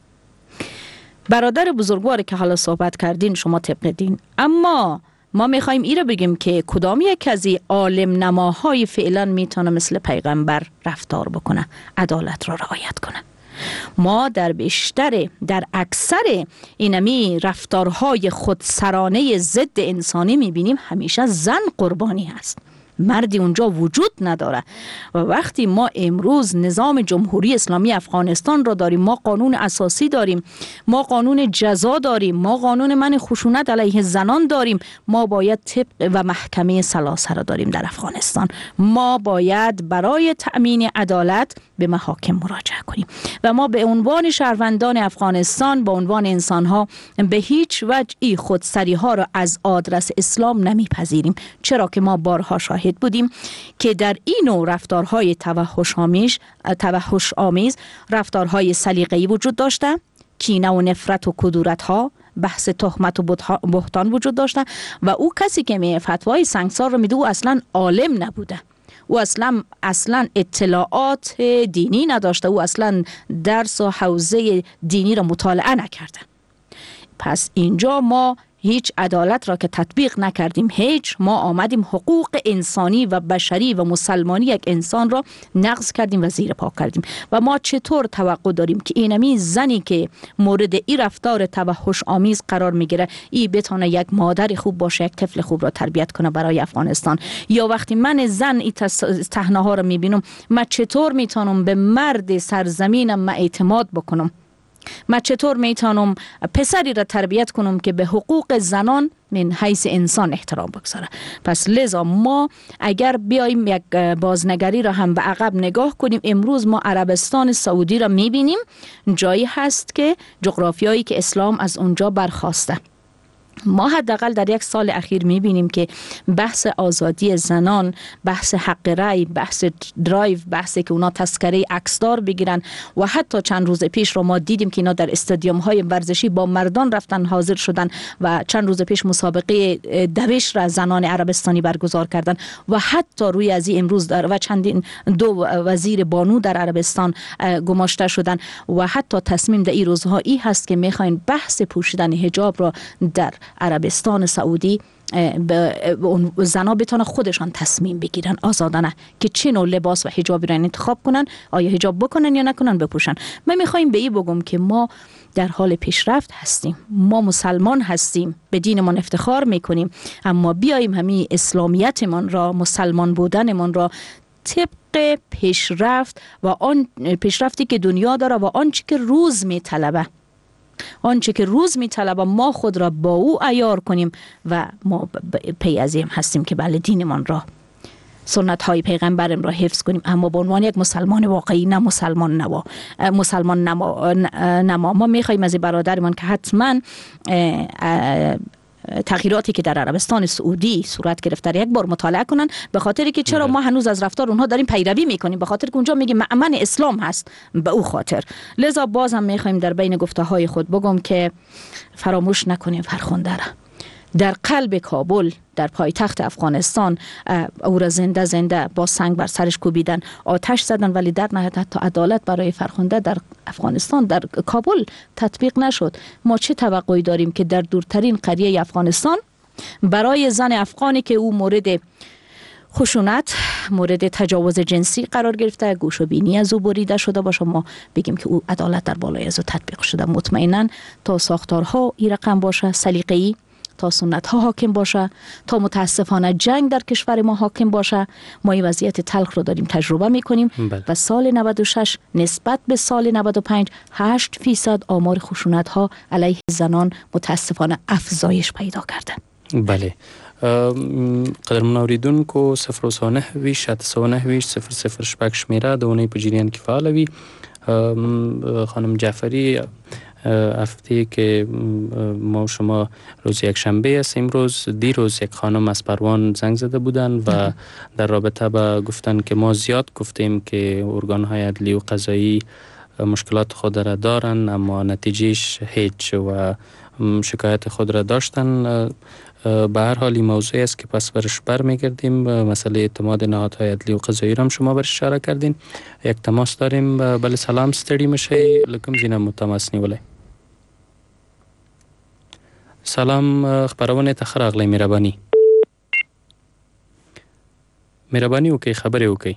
برادر بزرگواری که حالا صحبت کردین شما طبق دین اما ما میخوایم این رو بگیم که کدام یک از عالم نماهای فعلا میتونه مثل پیغمبر رفتار بکنه عدالت را رعایت کنه. ما در اکثر اینمی رفتارهای خودسرانه ضد انسانی میبینیم همیشه زن قربانی هست مردی اونجا وجود نداره. و وقتی ما امروز نظام جمهوری اسلامی افغانستان را داریم، ما قانون اساسی داریم، ما قانون جزا داریم، ما قانون منع خشونت علیه زنان داریم، ما باید طبق و محکمه سلاسه را داریم در افغانستان. ما باید برای تأمین عدالت به محاکم مراجعه کنیم و ما به عنوان شهروندان افغانستان، به عنوان انسان‌ها، به هیچ وجهی خودسری‌ها را از آدرس اسلام نمیپذیریم، چرا که ما بارها شاهد بودیم که در این نوع رفتارهای توحش آمیز رفتارهای سلیقه‌ای وجود داشته، کینه و نفرت و کدورت‌ها، بحث تهمت و بهتان وجود داشته و او کسی که فتوای سنگسار رو میده او اصلا عالم نبوده، او اصلا اطلاعات دینی نداشته، او اصلا درس و حوزه دینی را مطالعه نکرده. پس اینجا ما هیچ عدالت را که تطبیق نکردیم، ما آمدیم حقوق انسانی و بشری و مسلمانی یک انسان را نقض کردیم و زیر پا کردیم. و ما چطور توقع داریم که اینمی زنی که مورد این رفتار توحش آمیز قرار میگیره ای بتونه یک مادر خوب باشه، یک طفل خوب را تربیت کنه برای افغانستان؟ یا وقتی من زن این صحنه ها را میبینم، من چطور میتونم به مرد سرزمینم من اعتماد بکنم؟ من چطور میتونم پسری را تربیت کنم که به حقوق زنان من حیث انسان احترام بگذاره؟ پس لذا ما اگر بیاییم یک بازنگری را هم به عقب نگاه کنیم، امروز ما عربستان سعودی را میبینیم، جایی هست که جغرافیایی که اسلام از اونجا برخاسته. ما حداقل در یک سال اخیر میبینیم که بحث آزادی زنان، بحث حق رأی، بحث درایو، بحثی که اونا تذکره عکسدار بگیرن و حتی چند روز پیش رو ما دیدیم که اینا در استادیوم های ورزشی با مردان رفتن حاضر شدن و چند روز پیش مسابقه دوش را زنان عربستانی برگزار کردن و حتی روی از این امروز و چندین دو وزیر بانو در عربستان گماشته شدن و حتی تصمیم در این روزها ای هست که میخواین بحث پوشیدن حجاب را در عربستان سعودی زنا بتونه خودشان تصمیم بگیرن آزادانه که چه نوع لباس و حجابی را انتخاب کنن، آیا حجاب بکنن یا نکنن بپوشن. من میخوایم به این بگم که ما در حال پیشرفت هستیم، ما مسلمان هستیم، به دینمان افتخار میکنیم، اما بیاییم همین اسلامیتمان را، مسلمان بودنمان را طبق پیشرفت و آن پیشرفتی که دنیا داره و آنچه که روز میطلبه، آنچه که روز میطلبه ما خود را با او عیار کنیم و ما پی از این هستیم که بله دینمان را، سنت های پیغمبرم را حفظ کنیم، اما به عنوان یک مسلمان واقعی، نه مسلمان نما. ما میخوایم از برادرمان که حتما تغییراتی که در عربستان سعودی صورت گرفته یک بار مطالعه کنن، به خاطری که چرا ما هنوز از رفتار اونها داریم پیروی میکنیم، به خاطر که اونجا میگه مأمن اسلام هست، به او خاطر. لذا باز هم میخوایم در بین گفته های خود بگم که فراموش نکنیم فرخنده را در قلب کابل، در پایتخت افغانستان، او را زنده با سنگ بر سرش کوبیدن، آتش زدن، ولی در نهایت حتی عدالت برای فرخنده در افغانستان، در کابل تطبیق نشد. ما چه توقعی داریم که در دورترین قریه افغانستان برای زن افغانی که او مورد خشونت، مورد تجاوز جنسی قرار گرفته، گوش و بینی از او بریده شده باشه، ما بگیم که او عدالت در بالای از او تطبیق شده؟ مطمئنا تا ساختارها این رقم باشه، سلیقه‌ای، تا سنت ها حاکم باشه، تا متاسفانه جنگ در کشور ما حاکم باشه، ما این وضعیت تلخ رو داریم تجربه میکنیم. و سال 96 نسبت به سال 95 8% آمار خشونت ها علیه زنان متاسفانه افزایش پیدا کرده. بله. قدرمن اوریدونکو 009 شمیره د اونۍ په جریان کې فعال وي. خانم جعفری، هفته که ما شما روز یک شنبه است، امروز دیروز یک خانم از پروان زنگ زده بودن و در رابطه با گفتن که ما زیاد گفتیم که ارگان‌های عدلی و قضایی مشکلات خود را دارن اما نتیجهش هیچ و شکایت خود را داشتن. به هر حال این موضوعی است که پس برش برمیگردیم. مسئله اعتماد نهادهای عدلی و قضایی را هم شما برش اشاره کردین. یک تماس داریم. بله سلام، ستړي مشئ، لکم زینه مو تماس نیولی. سلام، خبرونه ته ښه راغلی. مهرباني وکړئ خبرې وکړئ.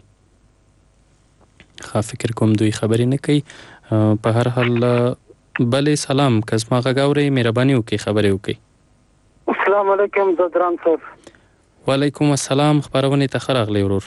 فکر کوم دوی خبرې نه کوي. په هر حال بله سلام، که زما غږ اورئ مهرباني وکړئ خبرې وکړئ. السلام علیکم زدران صاحب. و علیکم السلام. خبرونه ته راغلی ورور.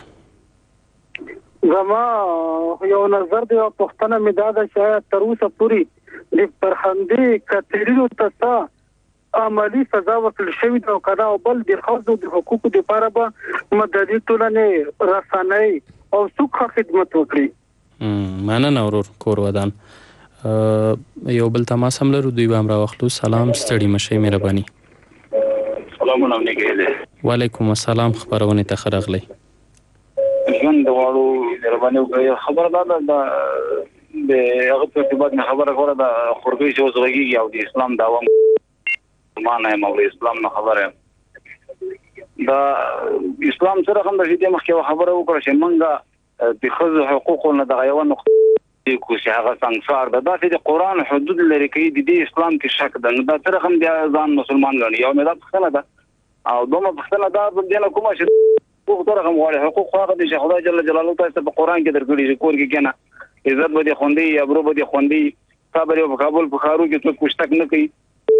زما یو نظر دی او پښتنه مې دا ده چې تر اوسه پورې د فرهنګي کتریلو ته عملی سزا ورکړل شوې ده او کدا او بل د خاصو د حقوقو لپاره به مددي ټولنې رسنۍ او سوکه خدمت وکړي. مننه ورور کور ودان. یو بل تماس هم لرو، دوی به هم راوخلو. سلام، ستړي مشئ، مهرباني. سلامونه علیکم. وعلیکم السلام. خبرونه ته راغلی. ژوند غواړو مهرباني وکړئ. خبر دا د هغه په ارتباط نه خبره کوله د خورګي چې وزغږي او د اسلام داوام معنی مولوی اسلام نه خبره دا اسلام سره هم د دې مخکې خبره وکړه چې منګه د خزو حقوقونه د غیوان نقطه کو چې هغه څنګه د داسې د قران حدود لري کې د اسلام کې شک ده. دا سره هم د ځان مسلمان غني یو مې دا څنګه ده او دومره څنګه دا د دې نه کومه چې حقوق سره هم وړي حقوق هغه د خدای جل جلاله تاسو په قران کې درګړي چې کور کې کنه عزت به خوندي یا برو به خوندي صبر او کابل په خارو کې څوک پښتک نه کوي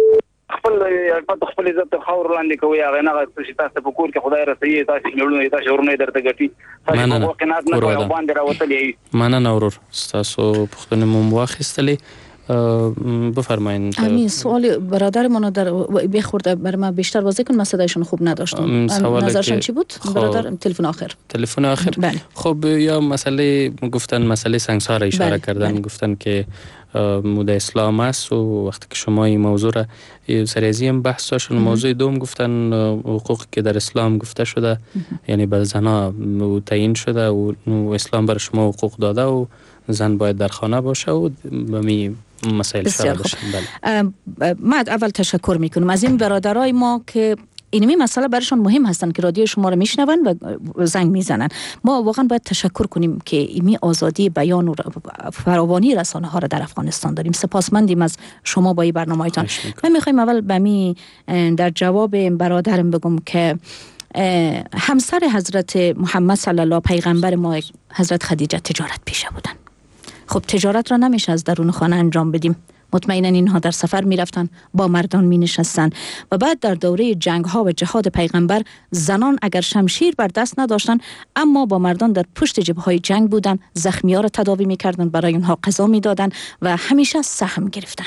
خپل عزت خور لاندې کوي هغه نه چې تاسو په کور کې خدای رسي تاسو نړۍ تاسو ورونه درته ګټي تاسو قناعت نه کوي باندې راوتلې. مننه ورور، تاسو پښتون مو واخیستلې. بفرمایید. همین سوال برادرمون در بخورده بر ما بیشتر واضح کن، من صدایشون خوب نداشتم. نظرشون چی بود برادر؟ تلفن آخر. بله. خب یا مسئله گفتن مسئله سنگسار اشاره کردن. گفتن که مود اسلام است و وقتی که شما این موضوع را سریزی هم بحث داشتن. موضوع دوم گفتن حقوقی که در اسلام گفته شده، یعنی بر زنها تعیین شده و اسلام بر شما حقوق داده و زن باید در خانه باشه و بمی مسائل سر داشتن. من اول تشکر میکنم از این برادرای ما که اینمی مسئله برایشان مهم هستن که رادیو شما رو میشنون و زنگ میزنن. ما واقعا باید تشکر کنیم که اینمی آزادی بیان و فراوانی رسانه ها رو در افغانستان داریم. سپاسمندیم از شما با این برنامه‌تان. من میخوایم اول بمی در جواب برادرم بگم که همسر حضرت محمد صلی الله پیغمبر ما حضرت خدیجه تجارت پیشه بودن. خب تجارت را نمیشه از درون خانه انجام بدیم. مطمئنا اینها در سفر می رفتن، با مردان می نشستن و بعد در دوره جنگ ها و جهاد پیغمبر زنان اگر شمشیر بر دست نداشتن اما با مردان در پشت جبهه های جنگ بودن، زخمی ها را تداوی می کردن، برای اونها غذا می دادن و همیشه سهم گرفتن.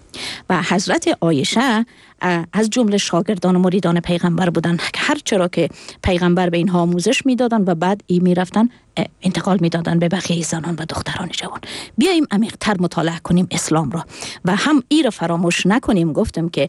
و حضرت عایشه از جمله شاگردان و مریدان پیغمبر بودن. هر چرا که پیغمبر به اینها آموزش میدادن و بعد می رفتن انتقال میدادن به بقیه زنان و دختران جوان. بیاییم عمیق‌تر مطالعه کنیم اسلام را و هم این را فراموش نکنیم. گفتم که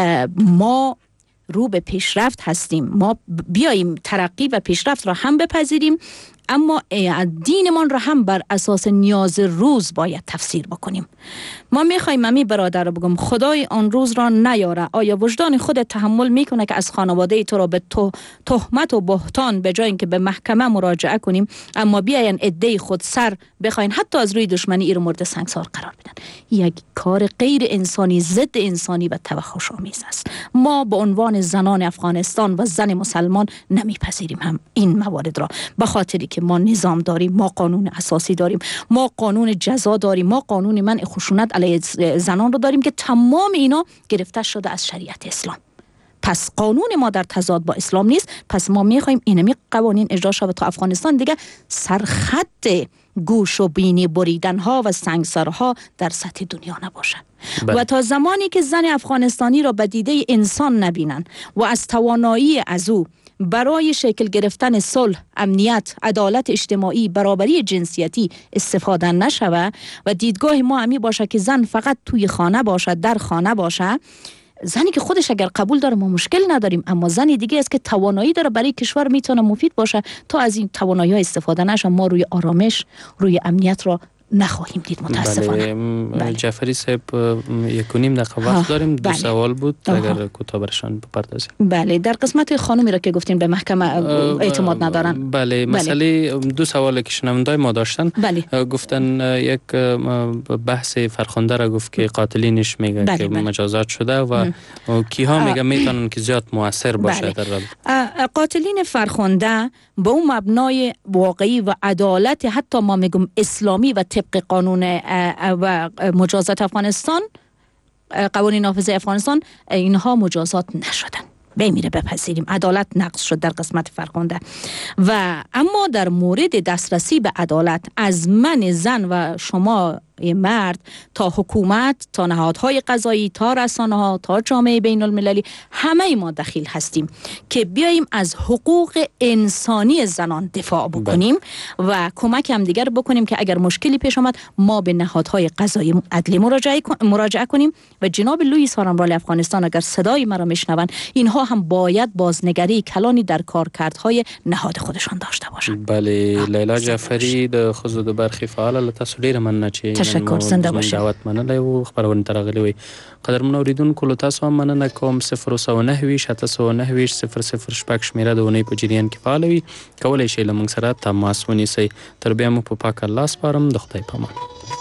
ما رو به پیشرفت هستیم، ما بیاییم ترقی و پیشرفت را هم بپذیریم اما دینمان را هم بر اساس نیاز روز باید تفسیر بکنیم. ما میخوایم امی برادر رو بگم خدای آن روز را نیاره. آیا وجدان خود تحمل میکنه که از خانواده تو را به تهمت و بهتان به جای اینکه به محکمه مراجعه کنیم اما بیاین عده خود سر بخواین حتی از روی دشمنی این مورد سنگسار قرار بدن؟ یک کار غیر انسانی، ضد انسانی و توحش آمیز است. ما به عنوان زنان افغانستان و زن مسلمان نمیپذیریم هم این موارد را، به خاطری که ما نظام داریم، ما قانون اساسی داریم، ما قانون جزا داریم، ما قانون منع خشونت علیه زنان رو داریم که تمام اینا گرفته شده از شریعت اسلام. پس قانون ما در تضاد با اسلام نیست. پس ما میخوایم اینمی قوانین اجرا شود تا افغانستان دیگه سرخط گوش و بینی بریدن ها و سنگسارها در سطح دنیا نباشه. و تا زمانی که زن افغانستانی را به دیده انسان نبینن و از توانایی از او برای شکل گرفتن صلح، امنیت، عدالت اجتماعی، برابری جنسیتی استفاده نشود و دیدگاه ما همی باشه که زن فقط توی خانه باشه، در خانه باشه، زنی که خودش اگر قبول داره ما مشکل نداریم، اما زنی دیگه است که توانایی داره برای کشور میتونه مفید باشه، تا از این توانایی ها استفاده نشه ما روی آرامش، روی امنیت را نخواهیم دید متاسفانه. بله. جعفری صاحب 1.5 دقیقه وقت داریم. دو سوال بود اگر کوتاه برشان بپردازیم. بله، در قسمت خانمی را که گفتین به محکمه اعتماد ندارن. بله، مسئله دو سوال که شنوندای ما داشتن. بله. گفتن یک بحث فرخنده را گفت که قاتلینش میگه که مجازات شده و کیها میگه میتونن که زیاد موثر باشه در قاتلین فرخنده به اون مبنای واقعی و عدالت حتی ما میگم اسلامی و طبق قانون و مجازات افغانستان، قوانین نافذه افغانستان، اینها مجازات نشدن. بمیره بپذیریم. عدالت نقض شد در قسمت فرخنده. و اما در مورد دسترسی به عدالت از من زن و شما مرد تا حکومت، تا نهادهای قضایی، تا رسانه‌ها، تا جامعه بین المللی، همه ما دخیل هستیم که بیاییم از حقوق انسانی زنان دفاع بکنیم و کمک هم دیگر بکنیم که اگر مشکلی پیش آمد ما به نهادهای قضایی عدلی مراجعه کنیم. و جناب لوئیس هارنبال افغانستان اگر صدای مرا میشنوند، اینها هم باید بازنگری کلانی در کارکردهای نهاد خودشان داشته باشند. بله، لیلا جعفری د خزو د برخې فعال له تاسو ډیره مننه چې تشکر، زنده باشید. دعوت منلای او خبرونه ترغلي وي. قدرمن اوریدونکو له تاسو هم مننه کوم. 009 809 00 شمیره د ونې په جریان کې فعال وي. کولای شئ له موږ سره تماس ونیسئ. تر بیا مو په پاک الله سپارم. د خدای په امان.